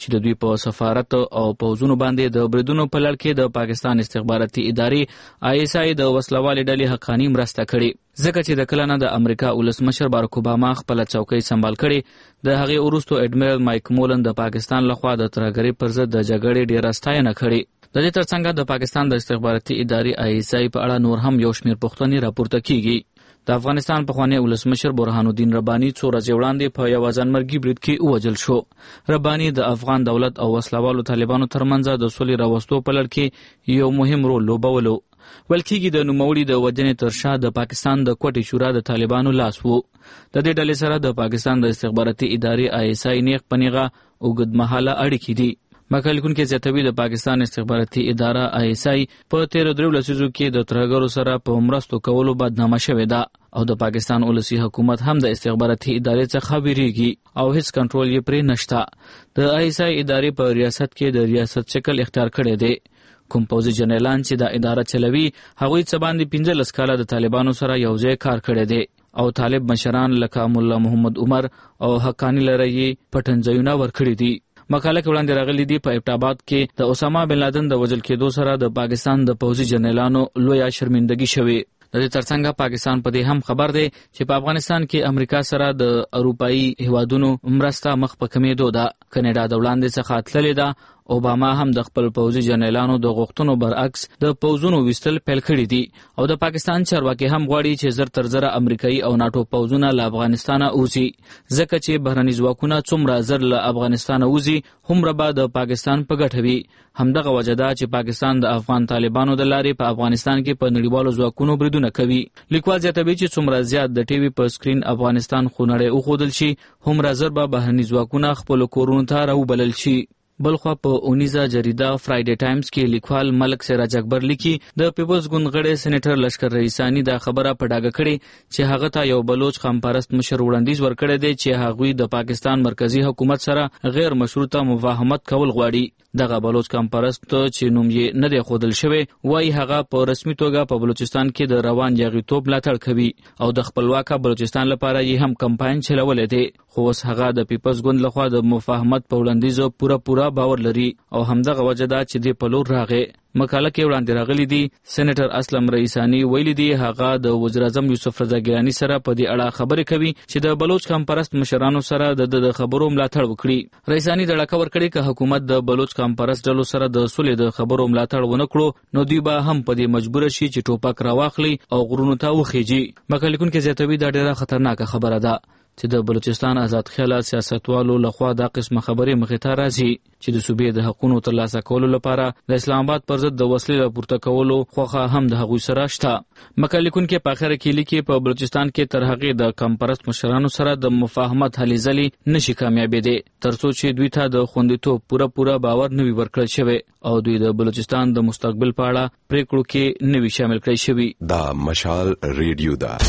چې د دوی په سفارت او پوځونو باندې د بریدونو په لړ کې د پاکستان استخباراتي ادارې ISI د وسلوالې ډلې حقانی مرسته کړې، ځکه چې د کله نه د امریکا ولسمشر بارک اوباما خپل چوکۍ سمبال کړې. د هغې وروسته اډمیرل مایک مولن د پاکستان لخوا د ترهګرۍ پر ضد د جګړې ډېره ستاینه کړې. د دې ترڅنګ د پاکستان د استخباراتي ادارې ISI په اړه نور هم یو شمېر پوښتنې راپورته کیږي. د افغانستان پخوانی ولسمشر برهان الدین رباني څو ورځې وړاندې په یو ځانمرګي برید کې ووژل شو. رباني د افغان دولت او وسلوالو طالبانو ترمنځ د سولې راوستو په لړ کې یو مهم رول لوبولو. ویل کېږي د نوموړي د وژنې تر شا د پاکستان د کوټې شورا د طالبانو لاس و. د دې ډلې سره د پاکستان د استخباراتي ادارې ISI نیغ په نیغه اوږدمهاله اړیکې دي. مکه لیکونکي زیاتوي د پاکستان استخباراتي اداره ISI په تیرو 3 لسیزو کې د ترهګرو سره په مرستو کولو بدنامه شوې ده او د پاکستان ولسی حکومت هم د استخباراتي ادارې څخه ویریږي او هیڅ کنټرول یې پرې نشته. د ISI ادارې په ریاست کې د ریاست شکل اختیار کړی دی. کوم پوځي جنرالان چې د اداره چلوي هغوی څه باندې 15 کاله د طالبانو سره یو ځای کار کړی دی او طالب مشران لکه مولا محمد عمر او حقانی لره یې پټنځایونه ورکړي دي. مقاله کې وړاندې راغلي دي په ابټاباد کې د اسامه بن لادن د وژل کېدو سره د پاکستان د پوځي جنرالانو لویه شرمندګي شوې. د دې ترڅنګ پاکستان په دې هم خبر دی چې په افغانستان کې امریکا سره د اروپایي هیوادونو مرسته مخ په کمیدو ده. کاناډا د وړاندې څخه تللې ده. اوباما هم د خپل پوځي جنرالانو د غوښتنو برعکس د پوځونو ویستل پیل کړي دي او د پاکستان چارواکي هم غواړي چې زر تر زره امریکایي او ناتو پوځونه له افغانستانه وځي، ځکه چې بهرني ځواکونه څومره زر له افغانستانه وځي هومره به د پاکستان په ګټه وي. همدغه وجه ده چې پاکستان د افغان طالبانو د لارې په افغانستان کې په نړیوالو ځواکونو بریدونه کوي. لیکوال زیاتوي چې څومره زیات د ټي وي په سکرین افغانستان خونړی وښودل شي هومره زر به بهرني ځواکونه خپل کورونو ته راوبلل شي. بلخوا په اونیزه جریده فرایډے ټایمز کې لیکوال ملک سراج اکبر لیکي د پیپلز ګوند غړي سېنیټر لشکر رئیسانی دا خبره په ډاګه کړي چې هغه ته یو بلوچ قومپرست مشر وړاندیز ورکړی دی چې هغوی د پاکستان مرکزی حکومت سره غیر مشروطه مفاهمت کول غواړي. دغه بلوچ قومپرست چې نوم یې نه دی ښودل شوی وایي هغه په رسمي توګه په بلوچستان کې د روان یاغیتوب ملاتړ کوي او د خپلواکه بلوچستان لپاره یې هم کمپاین چلولی دی، خو اوس هغه د پیپلز ګوند لخوا د مفاهمت په وړاندیزو پوره باور لري او همدغه وجه ده چې دې په لور راغی. مقاله کې وړاندې راغلي دي سېنیټر اسلم رئیسانی ویلي دي هغه د وزیر اعظم یوسف رضا ګیلانی سره په دې اړه خبرې کوي چې د بلوچ قومپرست مشرانو سره د خبرو ملاتړ وکړي. رئیسانی د ډاکه ورکړي چې حکومت د بلوچ قومپرست ډلو سره د سولې د خبرو ملاتړ ونه کړو نو دوی به هم په دې مجبور شي چې ټوپک راواخلي او غرونو ته وخیږي. مقاله لیکونکي زیاتوي دا ډیره خطرناکه خبره ده چې د بلوچستان آزاد خیاله سیاستوالو لخوا دا قسمه خبرې مخې ته راځي چې د صوبې د حقونو ترلاسه کولو لپاره د اسلام آباد پر ضد د وسلې راپورته کولو خوخه هم د هغوی سره شته. مقاله لیکونکي په اخر کې لیکي په بلوچستان کې تر هغې د کمپرست مشرانو سره د مفاهمت هلې ځلې نشي کامیابېدی ترڅو چې دوی ته د خوندیتوب پوره باور نه وي ورکړل شوی او دوی د بلوچستان د مستقبل په اړه پریکړو کې نه وي شامل کړی شوي. دا مشال ریډیو ده.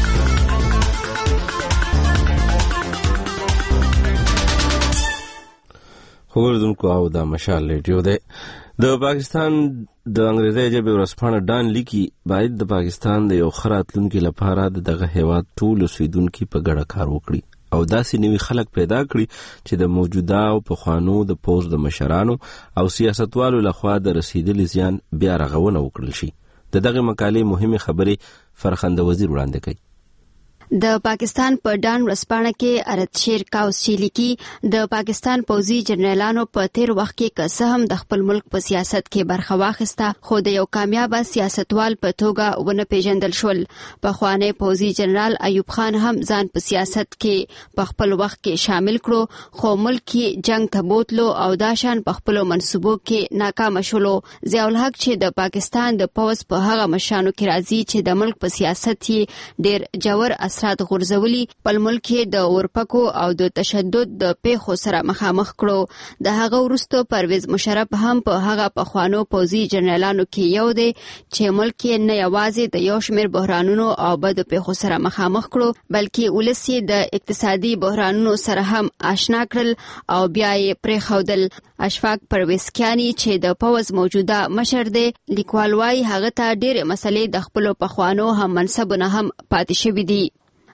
خبردونکو او دا مشال ریډیو دی. د پاکستان د انګریزي ژبې ورځپاڼه ډان لیکي باید د پاکستان د یو ښه راتلونکي لپاره دغه هیواد ټول اوسیدونکي په ګډه کار وکړي او داسې نوي خلک پیدا کړي چې د موجوده او پخوانو د پوځ د مشرانو او سیاستوالو لخوا د رسیدلي زیان بیا رغونه وکړل شي. دغه مقالې مهمه خبرې فرخنده وزیر وړاندې کوي. د پاکستان په ډان ورځپاڼه کې ارتشیر کاوس چې لیکي د پاکستان پوځي جنرالانو په تیر وخت کې که څه هم د خپل ملک په سیاست کې برخه واخیسته خو د یو کامیاب سیاستوال په توګه ونه پیژندل شول. پخوانی پوځي جنرال ایوب خان هم ځان په سیاست کې په خپل وخت کې شامل کړو خو ملک کې جنگ ته بوتلو او دا شان په خپل منصوبو کې ناکام شولو. ضیاء الحق چې د پاکستان د پوځ په هغه مشانو کې راځي چې د ملک په سیاست کې ډیر جوړ اثرات غورځولي په ملک کې د اورپکو او د تشدد د پیښو سره مخامخ کړو. د هغه وروسته پرویز مشرف هم په هغه پخوانو پوځي جنرالانو کې یو دی چې ملک کې نه یوازې د یو شمېر بحرانونو او بدو پیښو سره مخامخ کړو بلکې ولس یې د اقتصادي بحرانونو سره هم آشنا کړل او بیا یې پرېښودل. اشفاق پرویزکیانی چې د پوځ موجوده مشر دی لیکوال وايي هغه ته ډېرې مسلې د خپلو پخوانو هم منصبونه هم پاتې شوي دي.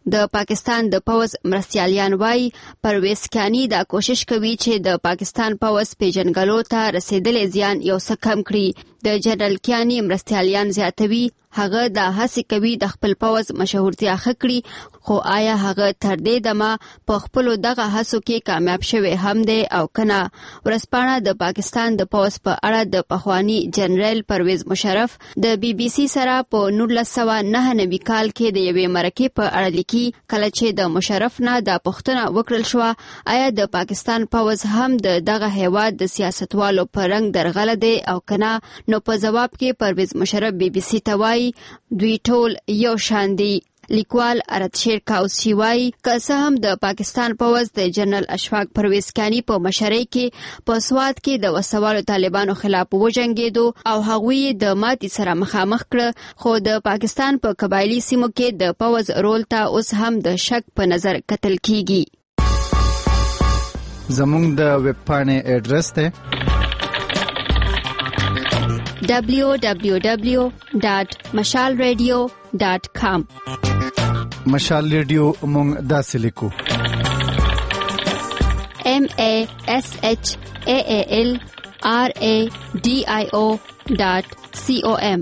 د پاکستان د پوز مرستیالیان وایي پرویز کیانی دا کوشش کوي چې د پاکستان پوز پیژنګلو ته رسیدلې زیان یو څه کم کړي. د جنرال کیانی مرستیالیان زیاتوي هغه د هڅې کوي د خپل پوز مشهورتیا ښه کړي، خو آیا هغه تر دې دمه په خپلو دغه هڅو کې کامیاب شوی هم دی او کنه؟ ورځپاڼه د پاکستان د پوز په اړه د پخوانی جنرال پرویز مشرف د بي بي سي سره په 1999 کال کې د یوې مرکې په اړه لیکي. کله چې د مشرف نه د پوښتنه وکړل شو آیا د پاکستان پوز هم د دغه هیواد د سیاستوالو په رنګ درغله دی او کنه، نو په جواب کې پرویز مشرف بي بي سي ته وایي دوی ټول یو شان دي. لیکوال اردشیر کاوسی وایي که څه هم د پاکستان پوز د جنرال اشفاق پرویز کیانی په مشرۍ کې په سوات کې د وسوالو طالبانو خلاف وجنګېدو او هغوی د ماتې سره مخامخ کړه، خو د پاکستان په قبایلی سیمو کې د پوز رول ته اوس هم د شک په نظر کتل کیږي. زموږ د ویب پاڼې اډرس دی www.mashalradio.com. مشال ریډیو مونږ داسې لیکو MASHALRADIO.com.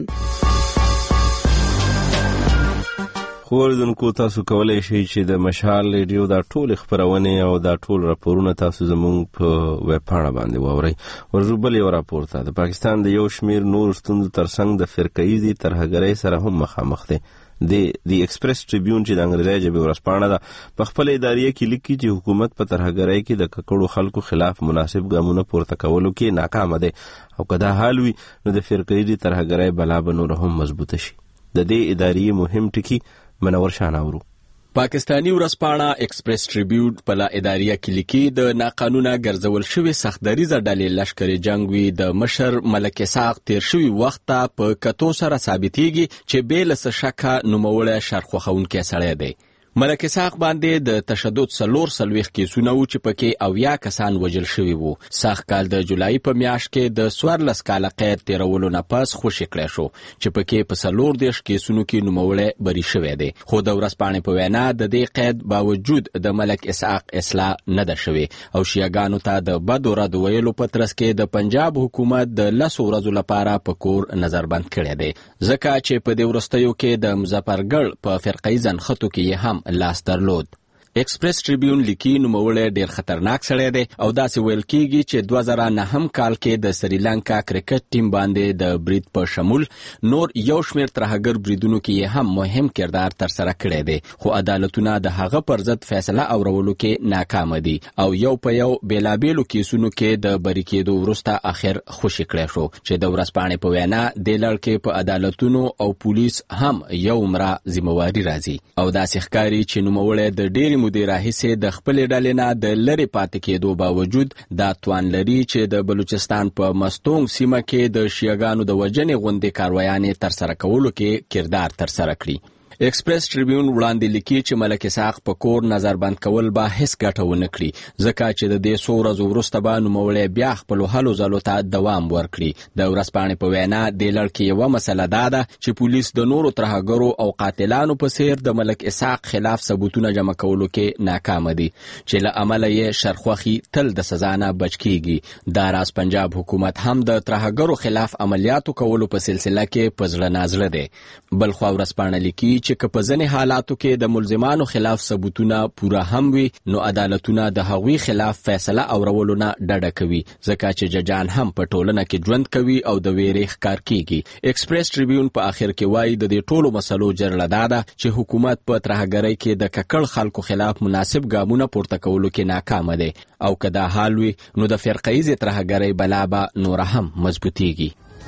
خوردونکو تاسو کولای شئ چې د مشال ریډیو دا ټول خبرونه او دا ټول راپورونه تاسو زموږ په ویب پاڼه باندې واورئ. ورځو بل یو راپور ته د پاکستان د یو شمیر نور ستوندو ترڅنګ د فرقه‌ایزي ترهګرۍ سره هم مخامخ دی. د ایکسپریس ټریبیون چې د انګریزي ژبې ورځپاڼه ده په خپل اداریه کې لیکي چې حکومت په ترهګرۍ کې د ککړو خلکو خلاف مناسب ګامونه پورته کولو کې ناکام دی او که دا حال وي نو د فرقه‌ایزي ترهګرۍ بلا به نور هم مضبوطه شي. د دې اداریه مهم ټکی منور شاناورو. پاکستانی ورځپاڼه ایکسپریس ټریبیون په لا اداریه کې لیکي د ناقانونه ګرځول شوی سختدریزه ډلې لشکري جنگ وی د مشر ملک اسحاق تیر شوی وخت په کتو سره ثابتېږي چې بیل څه شکه نوموړی شرخوخونکې سړی دی. ملک اسحاق باندې د تشدد 4 کیسونه و چې پکې 90 کسان وژل شوي وو. سخت کال د جولای په میاشت کې د 14 کاله قید تیرولو نه پس خوشی کړی شو چې پکې په 40 کیسونو کې نوموړی بری شوی دی، خو د ورځپاڼې په وینا د دې قید باوجود د ملک اسحاق اصلاح نه ده شوې او شیعاګانو ته د بد رد ویلو په ترڅ کې د پنجاب حکومت د 10 ورځو لپاره په کور نظربند کړی دی، ځکه چې په دې وروستیو کې د مظفرګل په فرقه‌ایي ځنخطو کې هم لاس درلود. ایکسپریس ټریبیون لیکي نوموړی ډیر خطرناک سړی دی او داسې ویل کیږي چې 2009 کال کې د سریلانکا کرکټ ټیم باندې د برید په شمول نور یو شمیر ترهګر بریدونو کې هم مهم کردار تر سره کړی دی، خو عدالتونه د هغه پر ضد فیصله اورولو کې ناکام دي او یو په یو بیلابیلو کیسونو کې د بری کېدو وروسته اخر خوشی کړی شو چې د ورځپاڼې په وینا د لړکې په عدالتونو او پولیس هم یو عمره ذمہواری راځي او داسې ښکاري چې نوموړی د ډېری مودې راهیسې د خپلې ډلې نه د لرې پاتې کېدو باوجود دا توان لري چې د بلوچستان په مستونګ سیمه کې د شیعاګانو د وژنې غوندې کاروایانې ترسره کولو کې کردار ترسره کړي. ایکسپریس ټریبیون وړاندې لیکي چې ملک اسحاق په کور نظربند کول به هیڅ ګټه ونه کړي ځکه چې د دې څو ورځو وروسته به نوموړی بیا خپلو هلو ځلو ته دوام ورکړي. د ورځپاڼې په وینا دې لړ کې یوه مسله دا ده چې پولیس د نورو ترهګرو او قاتلانو په څیر د ملک اسحاق خلاف ثبوتونه جمع کولو کې ناکام دي چې له امله یې شرخوخي تل د سزا نه بچ کیږي. دا راز پنجاب حکومت هم د ترهګرو خلاف عملیاتو کولو په سلسله کې په زړه نازړه دی. بلخوا ورځپاڼه لیکي چې که په ځینې حالاتو کې د ملزمانو خلاف ثبوتونه پوره هم وي نو عدالتونه د هغوی خلاف فیصله اورولو نه ډډه کوي ځکه چې ججان هم په ټولنه کې ژوند کوي او د ویرې ښکار کیږي. ایکسپریس ټریبیون په آخر کې وایي د دې ټولو مسلو جرړه دا ده چې حکومت په ترهګرۍ کې د ککړ خلکو خلاف مناسب ګامونه پورته کولو کې ناکامه دی او که دا حال وي نو د فرقه‌ایزې ترهګرۍ بلا به نوره هم مضبوطیږي.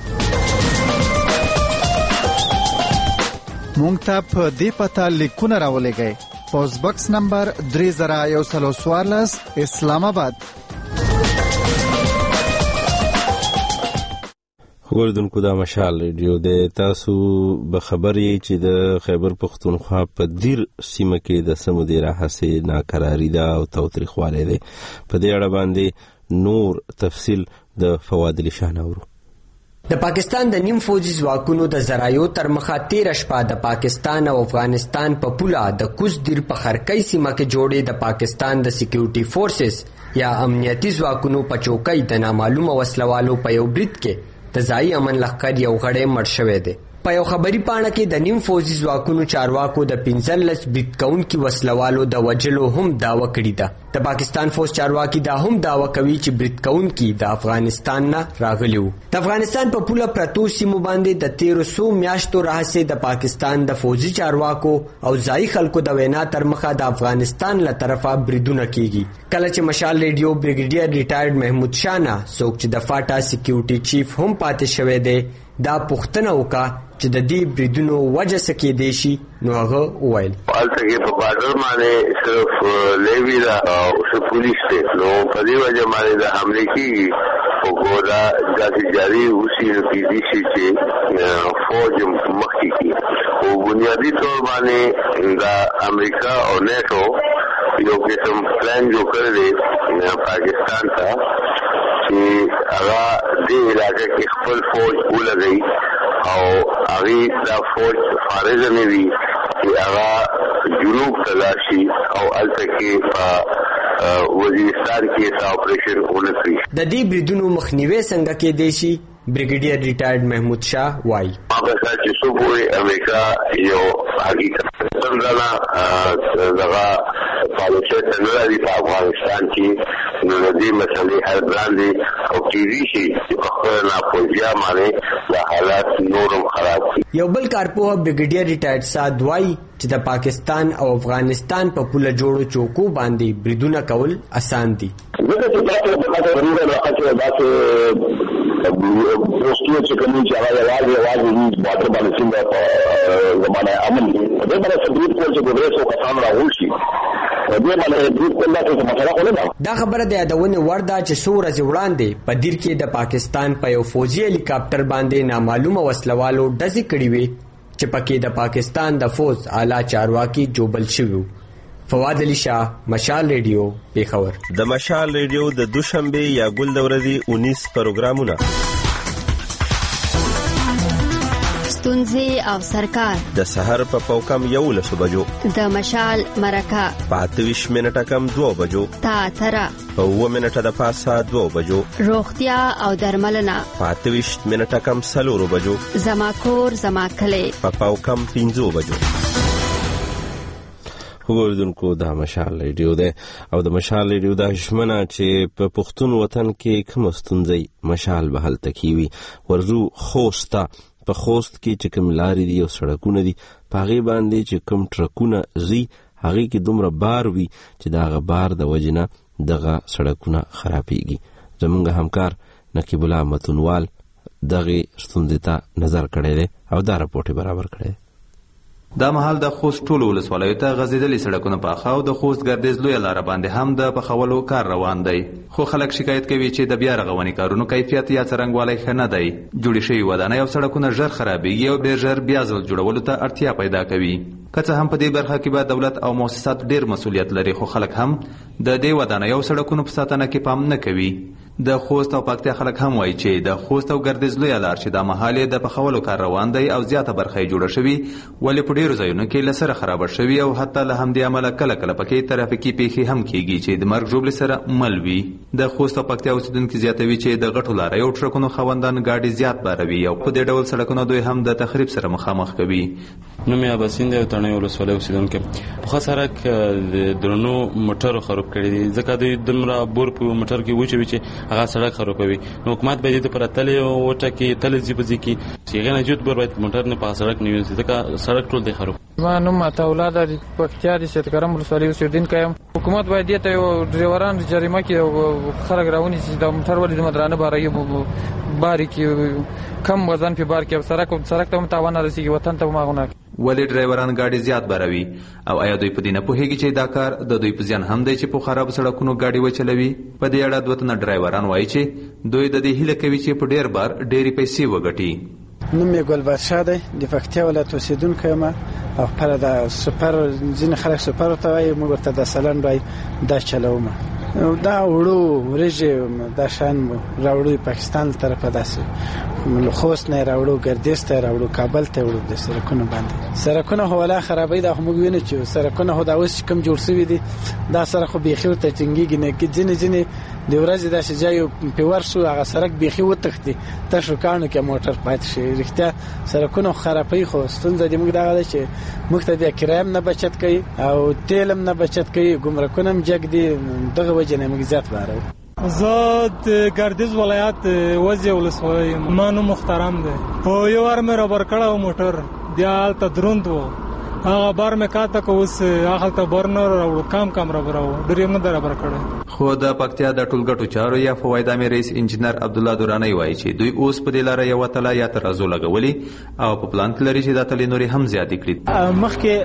مونږ ته په دې پته لیکونه راولېږئ. پوسټ باکس نمبر 3114 اسلام آباد. خوردونکو دا مشال ریډیو دی. تاسو به خبر یې چې د خیبر پښتونخوا په دیر سیمه کې د سمودي راهسې ناکراری ده او تاوتریخوالی دی. په دې اړه باندې نور تفصیل د فواد علي شاه ناورو. د پاکستان د نیم فوجي ځواکونو د ذرایعو تر مخه تېره شپه د پاکستان او افغانستان په پوله د کوز دیر په خرکۍ سیمه کې جوړې د پاکستان د سکیورټي فورسز یا امنیتي ځواکونو په چوکۍ د نامعلومه وسلوالو په یو برید کې د ځایي امن لښکر یو غړی مړ شوی دی. په یو خبري پاڼه کې د نیم فوجي ځواکونو چارواکو د 15 برید کوونکي وسلوالو د وژلو هم دعوه کړې ده. د پاکستان فوج چارواکي دا هم دعوه کوي چې برید کوونکي د افغانستان نه راغلي وو. د افغانستان په پوله پرتو سیمو باندې د 1300 میاشتو راهیسې د پاکستان د فوجي چارواکو او ځایي خلکو د وینا تر مخه د افغانستان له طرفه بریدونه کیږي. کله چې مشال ریډیو بریګیډیر ریټایرډ محمود شاه نه څوک چې د فاټا سکیورټي چیف هم پاتې شوی دی دا پوښتنه وکړه چې د دې بریدونو وجه څه کېدای شي، نو هغه وویل هلته کې په بارډر باندې صرف لیوي ده او پولیس دی، نو په دې وجه باندې د حملې کېږي خو ګوره داسې جاري اوسي نو کېدای شي چې فوج مخکې کړي. خو بنیادي طور باندې د امریکا او نیټو یو قسم پلان جوړ کړی دی پاکستان ته چې هغه دې علاقه کې خپل فوج ولګوي او هغې دا فوج فارغه نه وي چې هغه جنوب ته لاړ شي او هلته کې په وزیرستان کې څه اپریشن ونه کړي. د دې بریدونو مخنیوی څنګه کېدای شي؟ بریګیډیر ریټایرډ محمود شاه وایي هغه څه چې څوک وایي امریکا یو حقیقت څنګه دغه پالیسي ته نه لري په افغانستان کې، نو د دې مسلې حل وړاندې او کېدای شي چې په خپله ناپوهتیا باندې د حالات نور هم خراب کړي. یو بل کارپوه بریګیډیر ریټایرډ سعد وایي چې د پاکستان او افغانستان په پوله جوړو چوکو باندې بریدونه کول اسان دي. پوسټونه چې کومې چې هغه یوازې بارډر باندې څنګه په زمانه امن دي دې باندې سبریت کول چې د 200 کسان راغول شي دې باندې دې کله چې مسله خو نه ده. دا خبره د یادونه وړ ده چې څو ورځې وړاندې په دیر کې د پاکستان په یو فوجي هلیکاپټر باندې نامعلومه وسلوالو ډزې کړې وې چې پکې د پاکستان د فوج اعلی چارواکي جوبل شوي. فواد علي شاه، مشال ریډیو، پیښور. د مشال ریډیو د دوشنبه یا ګل د ورځې 19 پروګرامونه ستونزې او سرکار د سحر په پوکم 11 بجو، د مشال مرکه په 28 منټه کم 2 بجو، تا ترا په 9 منټه د پاسه 2 بجو، روغتیا او درملنه په 28 منټه کم 4 بجو، زما کور زما کلی په پوکم 15 بجو. وګورئ دا مشال ریډیو ده او د مشال ریډیو د ژمنه چې په پښتون وطن کې کوم ستونزې مشال به حل تکیوي. ورزو خوستا په خوست کې چې کوم لارې دي او سړکونه دي په هغې باندې چې کوم ټرکونه ځي هغې کې دومره بار وي چې د هغه بار د وجې نه دغه سړکونه خرابېږي. زموږ همکار نقیب الله متونوال دغې ستونزې ته نظر کړی دی او دا راپورټ برابر کړی دی. دا مهال د خوست ټولو ولسوالیو ته غځېدلي سړکونه پاخه او د خوست ګردیز لویه لاره باندې هم د پخولو کار روان دی، خو خلک شکایت کوي چې د بیا رغونې کارونو کیفیت یا څرنګوالی ښه نه دی. جوړې شوي ودانۍ او سړکونه ژر خرابېږي او ډېر ژر بیا ځل جوړولو ته اړتیا پیدا کوي. که څه هم په دې برخه کې به دولت او مؤسسات ډېر مسؤلیت لري، خو خلک هم د دې ودانۍ او سړکونو په ساتنه کې پام نه کوي. د خوست او پکتیا خلک هم وایي چې د خوست او ګردیز لویه لار چې دا مهال د پخولو کار روان دی او زیاته برخه یې جوړه شوي ولې په ډېرو ځایونو کې له سره خرابه شوي او حتی له همدې امله کله کله پکې ترافیکي پیښې هم کېږي چې د مرګ ژوبلې سره مل وي. د خوست او پکتیا اوسېدونکي زیاتوي چې د غټو لاریو او ټرکونو خاوندان ګاډي زیات باروي او په دې ډول سړکونه دوی هم د تخریب سره مخامخ کوي. نوم یې اباسین دی او تڼیو ولسوالۍ اوسېدونکی. پخوا سړک د درنو موټرو خراب کړی دی ځکه دوی دومره بور په موټر کې وچوي چې هغه سړک خرابوي. نو حکومت باید د پر تلې او ټکی تلې ځي کی چې غنه جوړ بر باید موټر نه په سړک نیول ځکه سړک ټول دی خراب. ما نوم عطا الله د پکتیا د شتکرم ولسوالۍ اوسېدونکی یم. حکومت باید ته یو ډرایوران جریمه کې خلک راونی چې د موټر ولې د مدرانه باري کې کم وزن په بار کې سړک ته متاوانه رسیږي وطن ته ماغونه. ولې ډرایوران ګاډي زیات باروي او آیا دوی په دې نه پوهېږي چې دا کار د دوی په زیان هم دی چې په خرابو سړکونو ګاډي وچلوي؟ په دې اړه دوه تنه ډرایوران وایي چې دوی د دې هیله کوي چې په ډېر بار ډېرې پیسې وګټي. نوم یې ګل بادشاه دی، د پکتیا ولایت اوسېدونکی یم او خپله د سوپر ځینې خلک سوپر ورته وایي، موږ ورته د سلنډ وایي، دا چلوم. دا وړو ورځې دا شان راوړو پاکستان طرفه داسې خوست نه راوړو ګردیز ته راوړو کابل ته وړو د سرکونو باندې سرکونه هولا خرابې دا موږ وینو چې سرکونه هو دا اوس کم جوړ شوی دي دا سره خو بيخي ته ټینګي نه کې ځنې د ورځې دا شجایو په ورسو هغه سرک بيخي وتخدي تاسو کانو کې موټر پات شي رښتیا سرکونه خرابې خو ستونزه دې موږ دا غواړي چې موږ ته د کرایم نه بچت کوي او تیلم نه بچت کوي ګمرکونه هم جګ دي دغه وجه نه موږ زیات بارو زه د ګردیز ولایت وزې ولسوالۍ مانو محترم دی او یو ور مې رابر کړه موټر دیالته دروند و هغه بار مې کاته کو اوس هغه ته برنر او کام رابراو ډېر نه دربر کړه خو د پکتیا د ټولګټو چارو یا فواید امیر رئیس انجنیر عبد الله دورانی وایي چې دوی اوس په دې لاره یو تله یا ترازو لګولي او په پلان کې لري چې د تلې نوري هم زیات کړي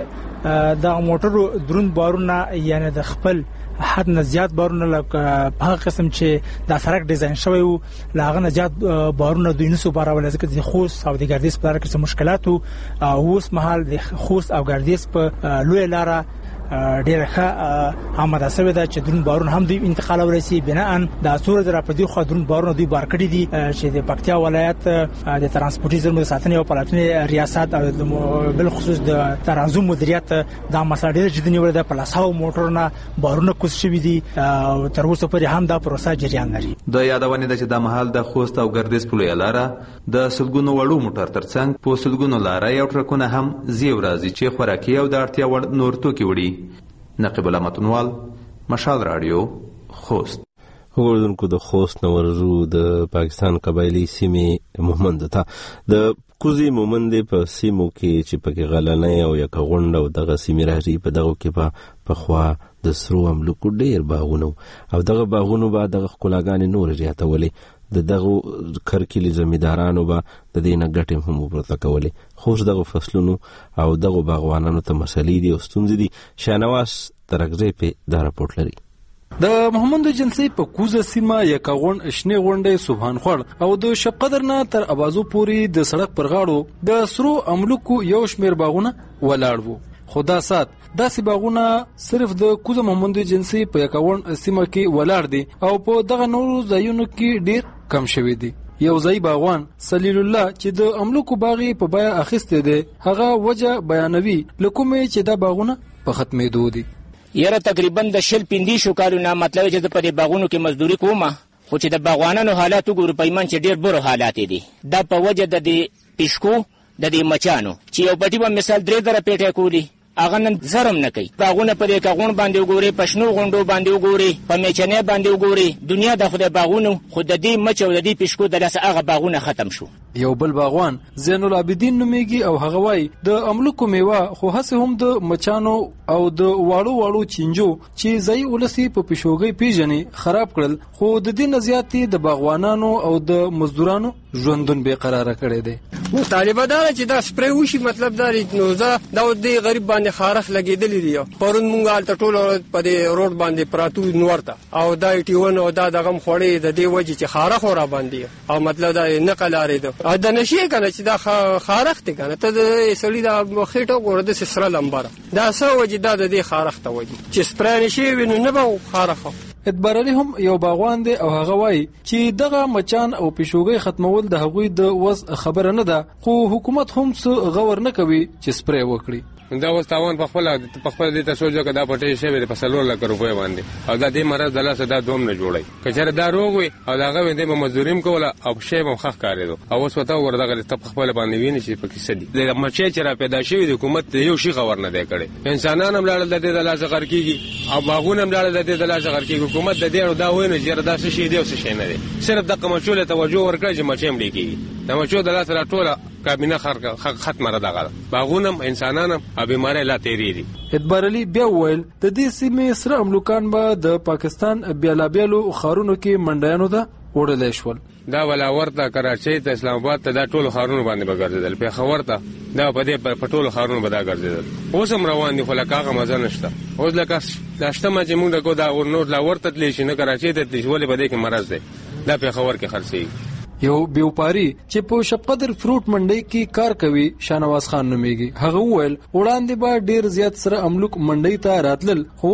مخکې د موټرو دروند بارونه یعنی د خپل حد نه زیات بارونه لکه په هغه قسم چې دا سرک ډیزاین شوی وو لاغه نه زیات بارونه دوی نسو بارول ځکه د خوست او د ګردیز په لار کې مشکلات او اوس مهال د خوست او ګردیز په لوی لاره ډیره ښه آماده شوې ده چې درون بارونه هم دوی انتقال ورسي بناء د سورج را په دې خو درون بارونه دوی بار کړی دي چې د پکتیا ولایت د ترانسپورتي زموږ ساتنې او پلاتنې ریاست او بل خصوص د ترازو مدیریت د مسله ډیره جدي نیول ده په لاسو موټرونه بارونه کوز شوی دي او تر اوسه پورې هم دا پروسه جریان لري د یادونه ده چې د محل د خوست او ګردیز په لوی لاره د سلګونو وړو موټر ترڅنګ په سلګونو لاره یو ټرکونه هم زیو راځي چې خوراکي او د اړتیا وړ نور توکي وړي نقیب الله متنوال مشال رادیو خوست وګورونکو د خوست نورزو د پاکستان قبایلی سیمې مومند ته د کوزي مومند په سیمو کې چې پکې غلنۍ او یک غونډه او دغه سیمې راځي په دغه کې په خوا د سرو املوکو ډیر باغونه او دغه باغونو به دغه خلاګان نور زیاتولې د دغه کرکلی زمیدارانو به د دینه ګټم هم ورته کولې خو دغه فصلونو او دغه باغوانانو ته مسلې دي او ستونزې دي شانواس ترغزه په دا راپورټ لري د محمد جنسي په کوزه سیمه یکاغون شنه غونډه سبحان خور او د شب قدر نه تر اوازو پوری د سړک پر غاړو د سرو املوکو یو شمیر باغونه ولاړ وو خدا سات داسې باغونه صرف د کوزه محمد جنسي په یکاغون سیمه کې ولاړ دي او په دغه نورو ځایونو کې ډیر کم شوی دي یو ځای باغوان سلیل الله چې د املوکو باغی په بیا اخیسته دي هغه وجه بیانوي لکه چې دا باغونه په ختمېدو دي یره تقریبا د شل پندې کالو نه مطلب چې د په باغونو کې مزدوري کومه خو چې د باغوانانو حالات وګورو پیمان چې ډیر بورو حالات دي دا په وجه د پښکو د دې مچانو چې یو پټي په مثال 3 دره پیټه کولی اغه نن زرم نه کوي باغونه په دې کاغون باندې وګوري پښنو غونډو باندې وګوري په میچنې باندې وګوري دنیا د خدای باغونو خود د دې مچ او د دې پښکو د لاس هغه باغونه ختم شو یو بل باغوان زین العابدین نومیږي او هغه وای د املوکو میوه خو هڅه هم د مچانو او د واړو چینجو چې ځای ولسی په پښوګي پیژنې خراب کړل خو د دې نزياتي د باغوانانو او د مزدورانو ژوندون به قرار کړی دی نو طالبه دا چې دا سپری وشي مطلب دا نو زه دا د غریب باندې خارخ لګیدلې دي پرون مونږه ته ټول په دې روډ باندې پراتو نورته او دا ټیون او دا دغه خوري د دې وجه چې خارخ ور باندې او مطلب دا نقل لري دا د نشي کنه چې دا خارخ ته کنه ته د سړی دا مخېټو ګور د سره لمبره دا سره وجه دا د دې خارخ ته وجه چې سپری نشي ویني نه به خارخ ادبار علي هم یو باغوان دی او هغه وای چې دغه مچان او پښوګي ختمول د هغوی د وس خبره نه ده خو حکومت هم څه غور نه کوي چې سپری وکړي دا اوس تاوان په خپل د تاسوجو کې دا پټې شوی په سلور لک روپۍ باندې او دا د مرز د لاسه دا دوم نه جوړي کچره دا روغ وي او داغه د مزدوریم کوله او شی هم خخ کاریدو او اوس وته وردغه ته خپل باندې ویني چې پکې سدي د مچې چې را پیدا شوی د حکومت یو شی خبر نه دی کړي انسانان هم لاړل د لاسه غر کیږي او باغونه هم لاړل د لاسه غر کیږي حکومت د دې دا ویني چې دا څه شی دی او څه شی نه دی صرف د قمچوله توجه ورکړي چې مچې مړي کیږي د مچو د لاسه ټوله کابینه ختمه را دغه باغونم انسانانم او بیماری لا تیری دي ادبار علي بیا ویل د دې سیمې سره املوکان به د پاکستان بیلابیلو خارونو کې منډیانو ده وړل شول دا ولا ورته کراچۍ ته اسلام آباد ته دا ټول خارونو باندې بګرځیدل په خبر ته دا په دې په ټول خارونو باندې ګرځیدل اوس هم روان دي خو لکه مزه نشته اوس لکه داشته چې موږ کو دا نور لا ورته تللی شي نه کراچۍ ته تللی ولې بده کې مرز دی دا په خبر کې خرڅي یو بیوپاری چې په شب قدر فروټ منډي کې کار کوي شانواز خان نومیږي هغه وویل وړاندې به ډیر زیات سره املوک منډي ته راتلل خو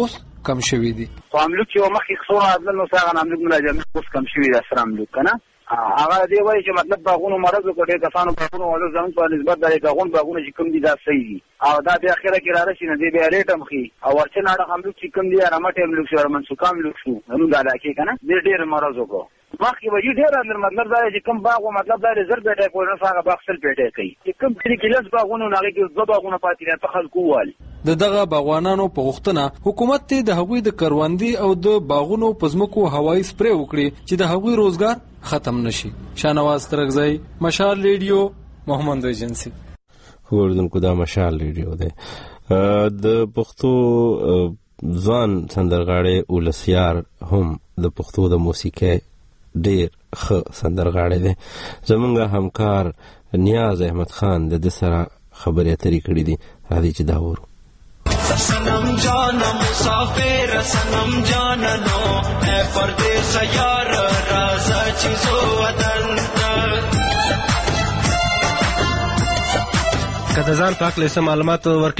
کم شوي دي. خو املوک چې مخکې څونه عدل نو څنګه املوک ملاجم اوس کم شوي د سره املوک کنه هغه دی وایي چې مطلب باغونو مرزو کړي کسانو باغونو ولر ځان په نسبت د باغونو باغونو چې کوم دي دا صحیح دي او دا د اخره کې را راشي نه دی بیا ریټم خي او ورته نه املوک چې کوم دي رامټ املوک شو منسوکام املوک شو نو دا کې کنه ډېر مرزو کو مخکې وایي ډېر اندر مطلب دا چې کوم باغ مطلب دا رزرو بیٹه کوي نه څنګه باغ سل بیٹه کوي چې کوم کې لږ باغونو نه کې دوه باغونو پاتې نه په خلکو والی دغه باغوانانو په غوښتنه حکومت ته د هغوی د کروندې او د باغونو پزمکو هوایي سپری وکړي چې د هغوی روزګار ختم نشي. شاهنواز ترغزی، مشال ریډیو، محمد ایجنسی. خوردونکو دا مشال ریډیو دی. د پښتو ځوان سندرغاړي ولسیار هم د پښتو د موسیقۍ ډېر ښه سندرغاړي دی. زمونږ همکار نیاز احمد خان د سره خبرې اترې کړې دي. راځي چې دا وورو. सनम जाना मुसाफिर सनम जाना नो है परदेस यार राजा चीजो वतन کله ځان پاک له معلومات ورکړي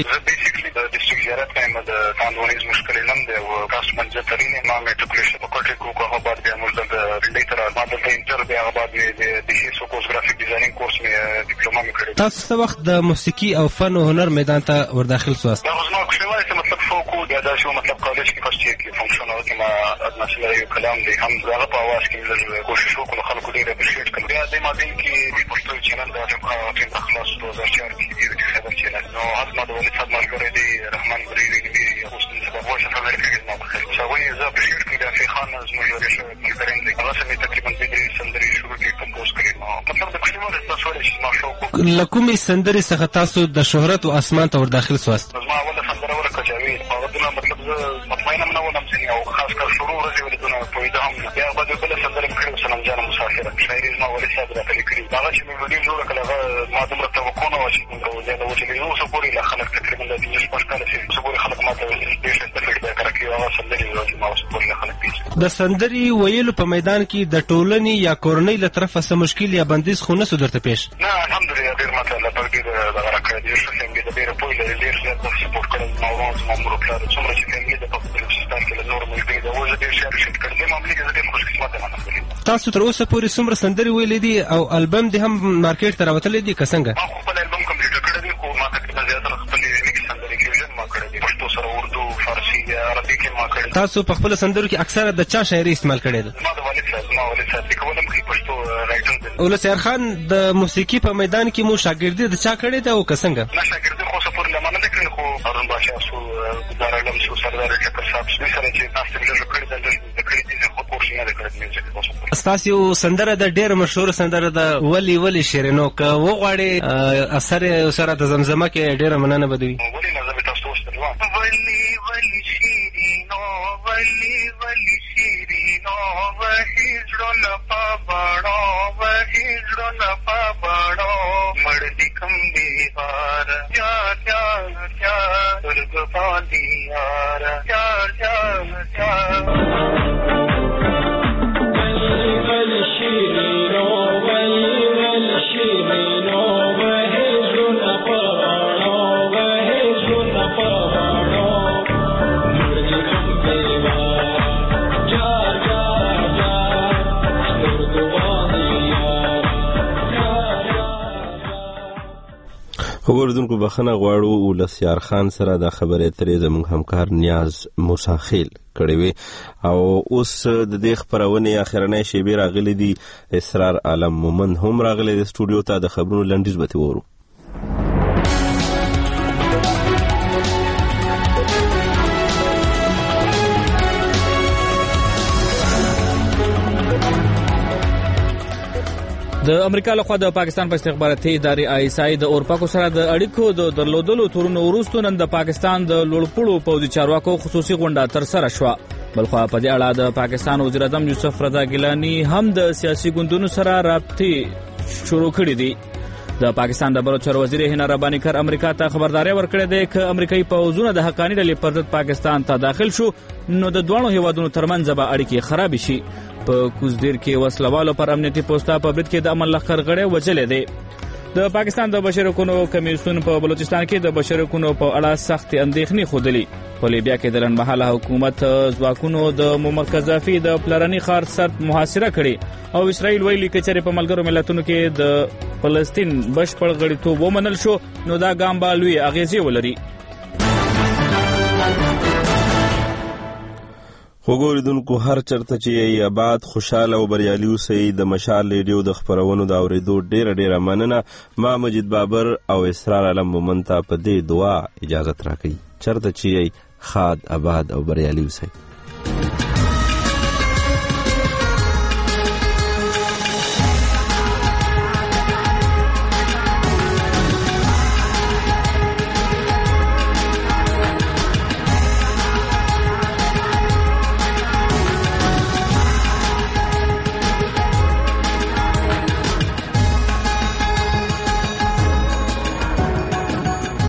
زیارت کوم د تاندونیز مشکل نم دی او تاسو منځ ترینه ما میټریکولیشن په کوټه کو هغه بعد بیا موږ د لیټر ما د انټر بیا هغه بعد د شي سو کوس ګرافیک ډیزاینینګ کورس می ډیپلوما می کړی. تاسو څه وخت د موسیقي او فن او هنر میدان ته ورداخل شوست؟ دا اوس نو کومه چې مطلب فوکو دا شو مطلب کالج کې فرست ایئر کې فنکشنال کې ما ادمسله یو کلام دی هم هغه په اواز کې لږ کوشش وکړو خلکو ډیر اپریشیټ کړو. بیا د ما دین کې پښتو چینل د خلاص 2004 کې دی خبر چینل نو حتما د ولې صد ملګری دی رحمان بریری دی اوس د وښه خبرې کوي نو شاوې زه بشیر کې د افغان زموږ ریشه ملګری دی هغه سمې تقریبا د سندري شروع کې کمپوز کړی نو مطلب د کومه د تاسو ولې ما شو لکومې سندري څخه تاسو د شهرت او اسمان ته ورداخل شوست؟ ما ولا سندره ورکه چاوي هغه دونه مطلب زه مطمئن نه ولم چې او خاص کر شروع ورځې ولدونه پویده هم بیا بعد بل سندره کړو سلام جان مسافر شاعري ما ولې صاحب راکړي کړی هغه چې مې جوړ کړل هغه ما دومره توقع نه و چې موږ زیاده و چې نو څه پورې لا خلک تقریبا د دې مشکل چې څه پورې خلک ماته دې څه فیډبیک راکړي هغه سندري ما څه پورې خلک پیښ د سندري ویلو په میدان کې د ټولنې یا کورنۍ له طرفه څه مشکل یا بندیز خو نه سو درته پیښ؟ نه الحمدلله ډېر ماته الله پاک دې دغه راکړي دې څه څنګه د ډېر په لري ډېر زیات سپورټ کړل ما ورته مامور کړل څومره چې څنګه د پاکستان کې له نور ملګری د وځي ډېر شهر شت کړل ما ملي دې خوش قسمت نه تاسو تر اوسه پورې څومره سندري ویلې دي او البم دې هم مارکیټ ته راوتلې دي که څنګه؟ ما خپل البم کمپلیټ کړی دی خو ما تقریبا زیاتره خپل میکس سندري فیوژن ما کړی دی پښتو سره اردو فارسی عربي کې ما کړی. تاسو په خپل سندرو کې اکثره د چا شاعري استعمال کړې ده؟ ما د والد صاحب لیکولم کې پښتو رائټر دی. ولسیار خان د موسیقي په میدان کې مو شاګردي د چا کړې ده او که څنګه؟ نه شاګردي خو څه پورې لمنه نه کړې خو هارون باشا سو دارالم سو سردار ټکر صاحب سره چې تاسو لږ کړی د کړی دي خو کورس نه کړی تاسو یو سندره د ډېر مشهور سندره د ولی ولی شیرینو که وغواړي اثر سره د زمزمه کې ډېره مننه بدوي. ولی نه زه تاسو ولی ولی شیرینو ولی ولی شیرینو وهجړو لپا باڼو وهجړو لپا باڼو مړ دي کوم دیوار یار یار یار ترګ باندې یار یار یار یار خبردونکو بخنه غواړو ولسیار خان سره د خبرې اترې زموږ همکار نیاز موساخیل کړی وي او اوس د دې خبرونې اخرنۍ شیبې راغلي دي. اسرار عالم مومن هم راغلی د سټوډیو ته د خبرونو لنډیز به وورو. د امریکا لخوا د پاکستان په استخباراتي ادارې ISI د اورپاکو سره د اړیکو د درلودلو تورونو وروسته نن د پاکستان د لوړپوړو پوځي چارواکو خصوصي غونډه ترسره شوه. بلخوا په دې اړه د پاکستان وزیر اعظم یوسف رضا ګیلانی هم د سیاسي ګوندونو سره رابطې شروع کړې دي. د پاکستان د بلوچستان وزیر هنا ربانی کر امریکا ته خبرداري ورکړې ده چې امریکایي پوځونه د حقانی ډلې پر ضد پاکستان ته داخل شو نو د دوه هیوادونو ترمنځ به اړیکې خراب شي. په کوزدیر کې وسلوالو پر امنیتي پوسټه په برید کې د امن لخر غړي وجلې دي. د پاکستان د بشري حقوقو کمیسیون په بلوچستان کې د بشري حقوقو په اړه سخت اندېښنې خوده. په لیبیا کې د لنډمهاله حکومت ځواکونو د معمر قذافي د پلرني ښار سرت محاصره کړې او اسرائیل ویلي که چېرې په ملګرو ملتونو کې د فلسطین بشپړ غړیتوب ومنل شو نو دا ګام به لوی اغیزې ولري. خوږو اوریدونکو هر چرته چې آباد خوشحاله او بریالي اوسئ. د مشال ریډیو د خپرونو د اورېدو ډیره مننه. ما مجید بابر او اسرار علم مومن ته په دې دعا اجازت راکړئ چرته چې ښاد آباد او بریالي اوسئ.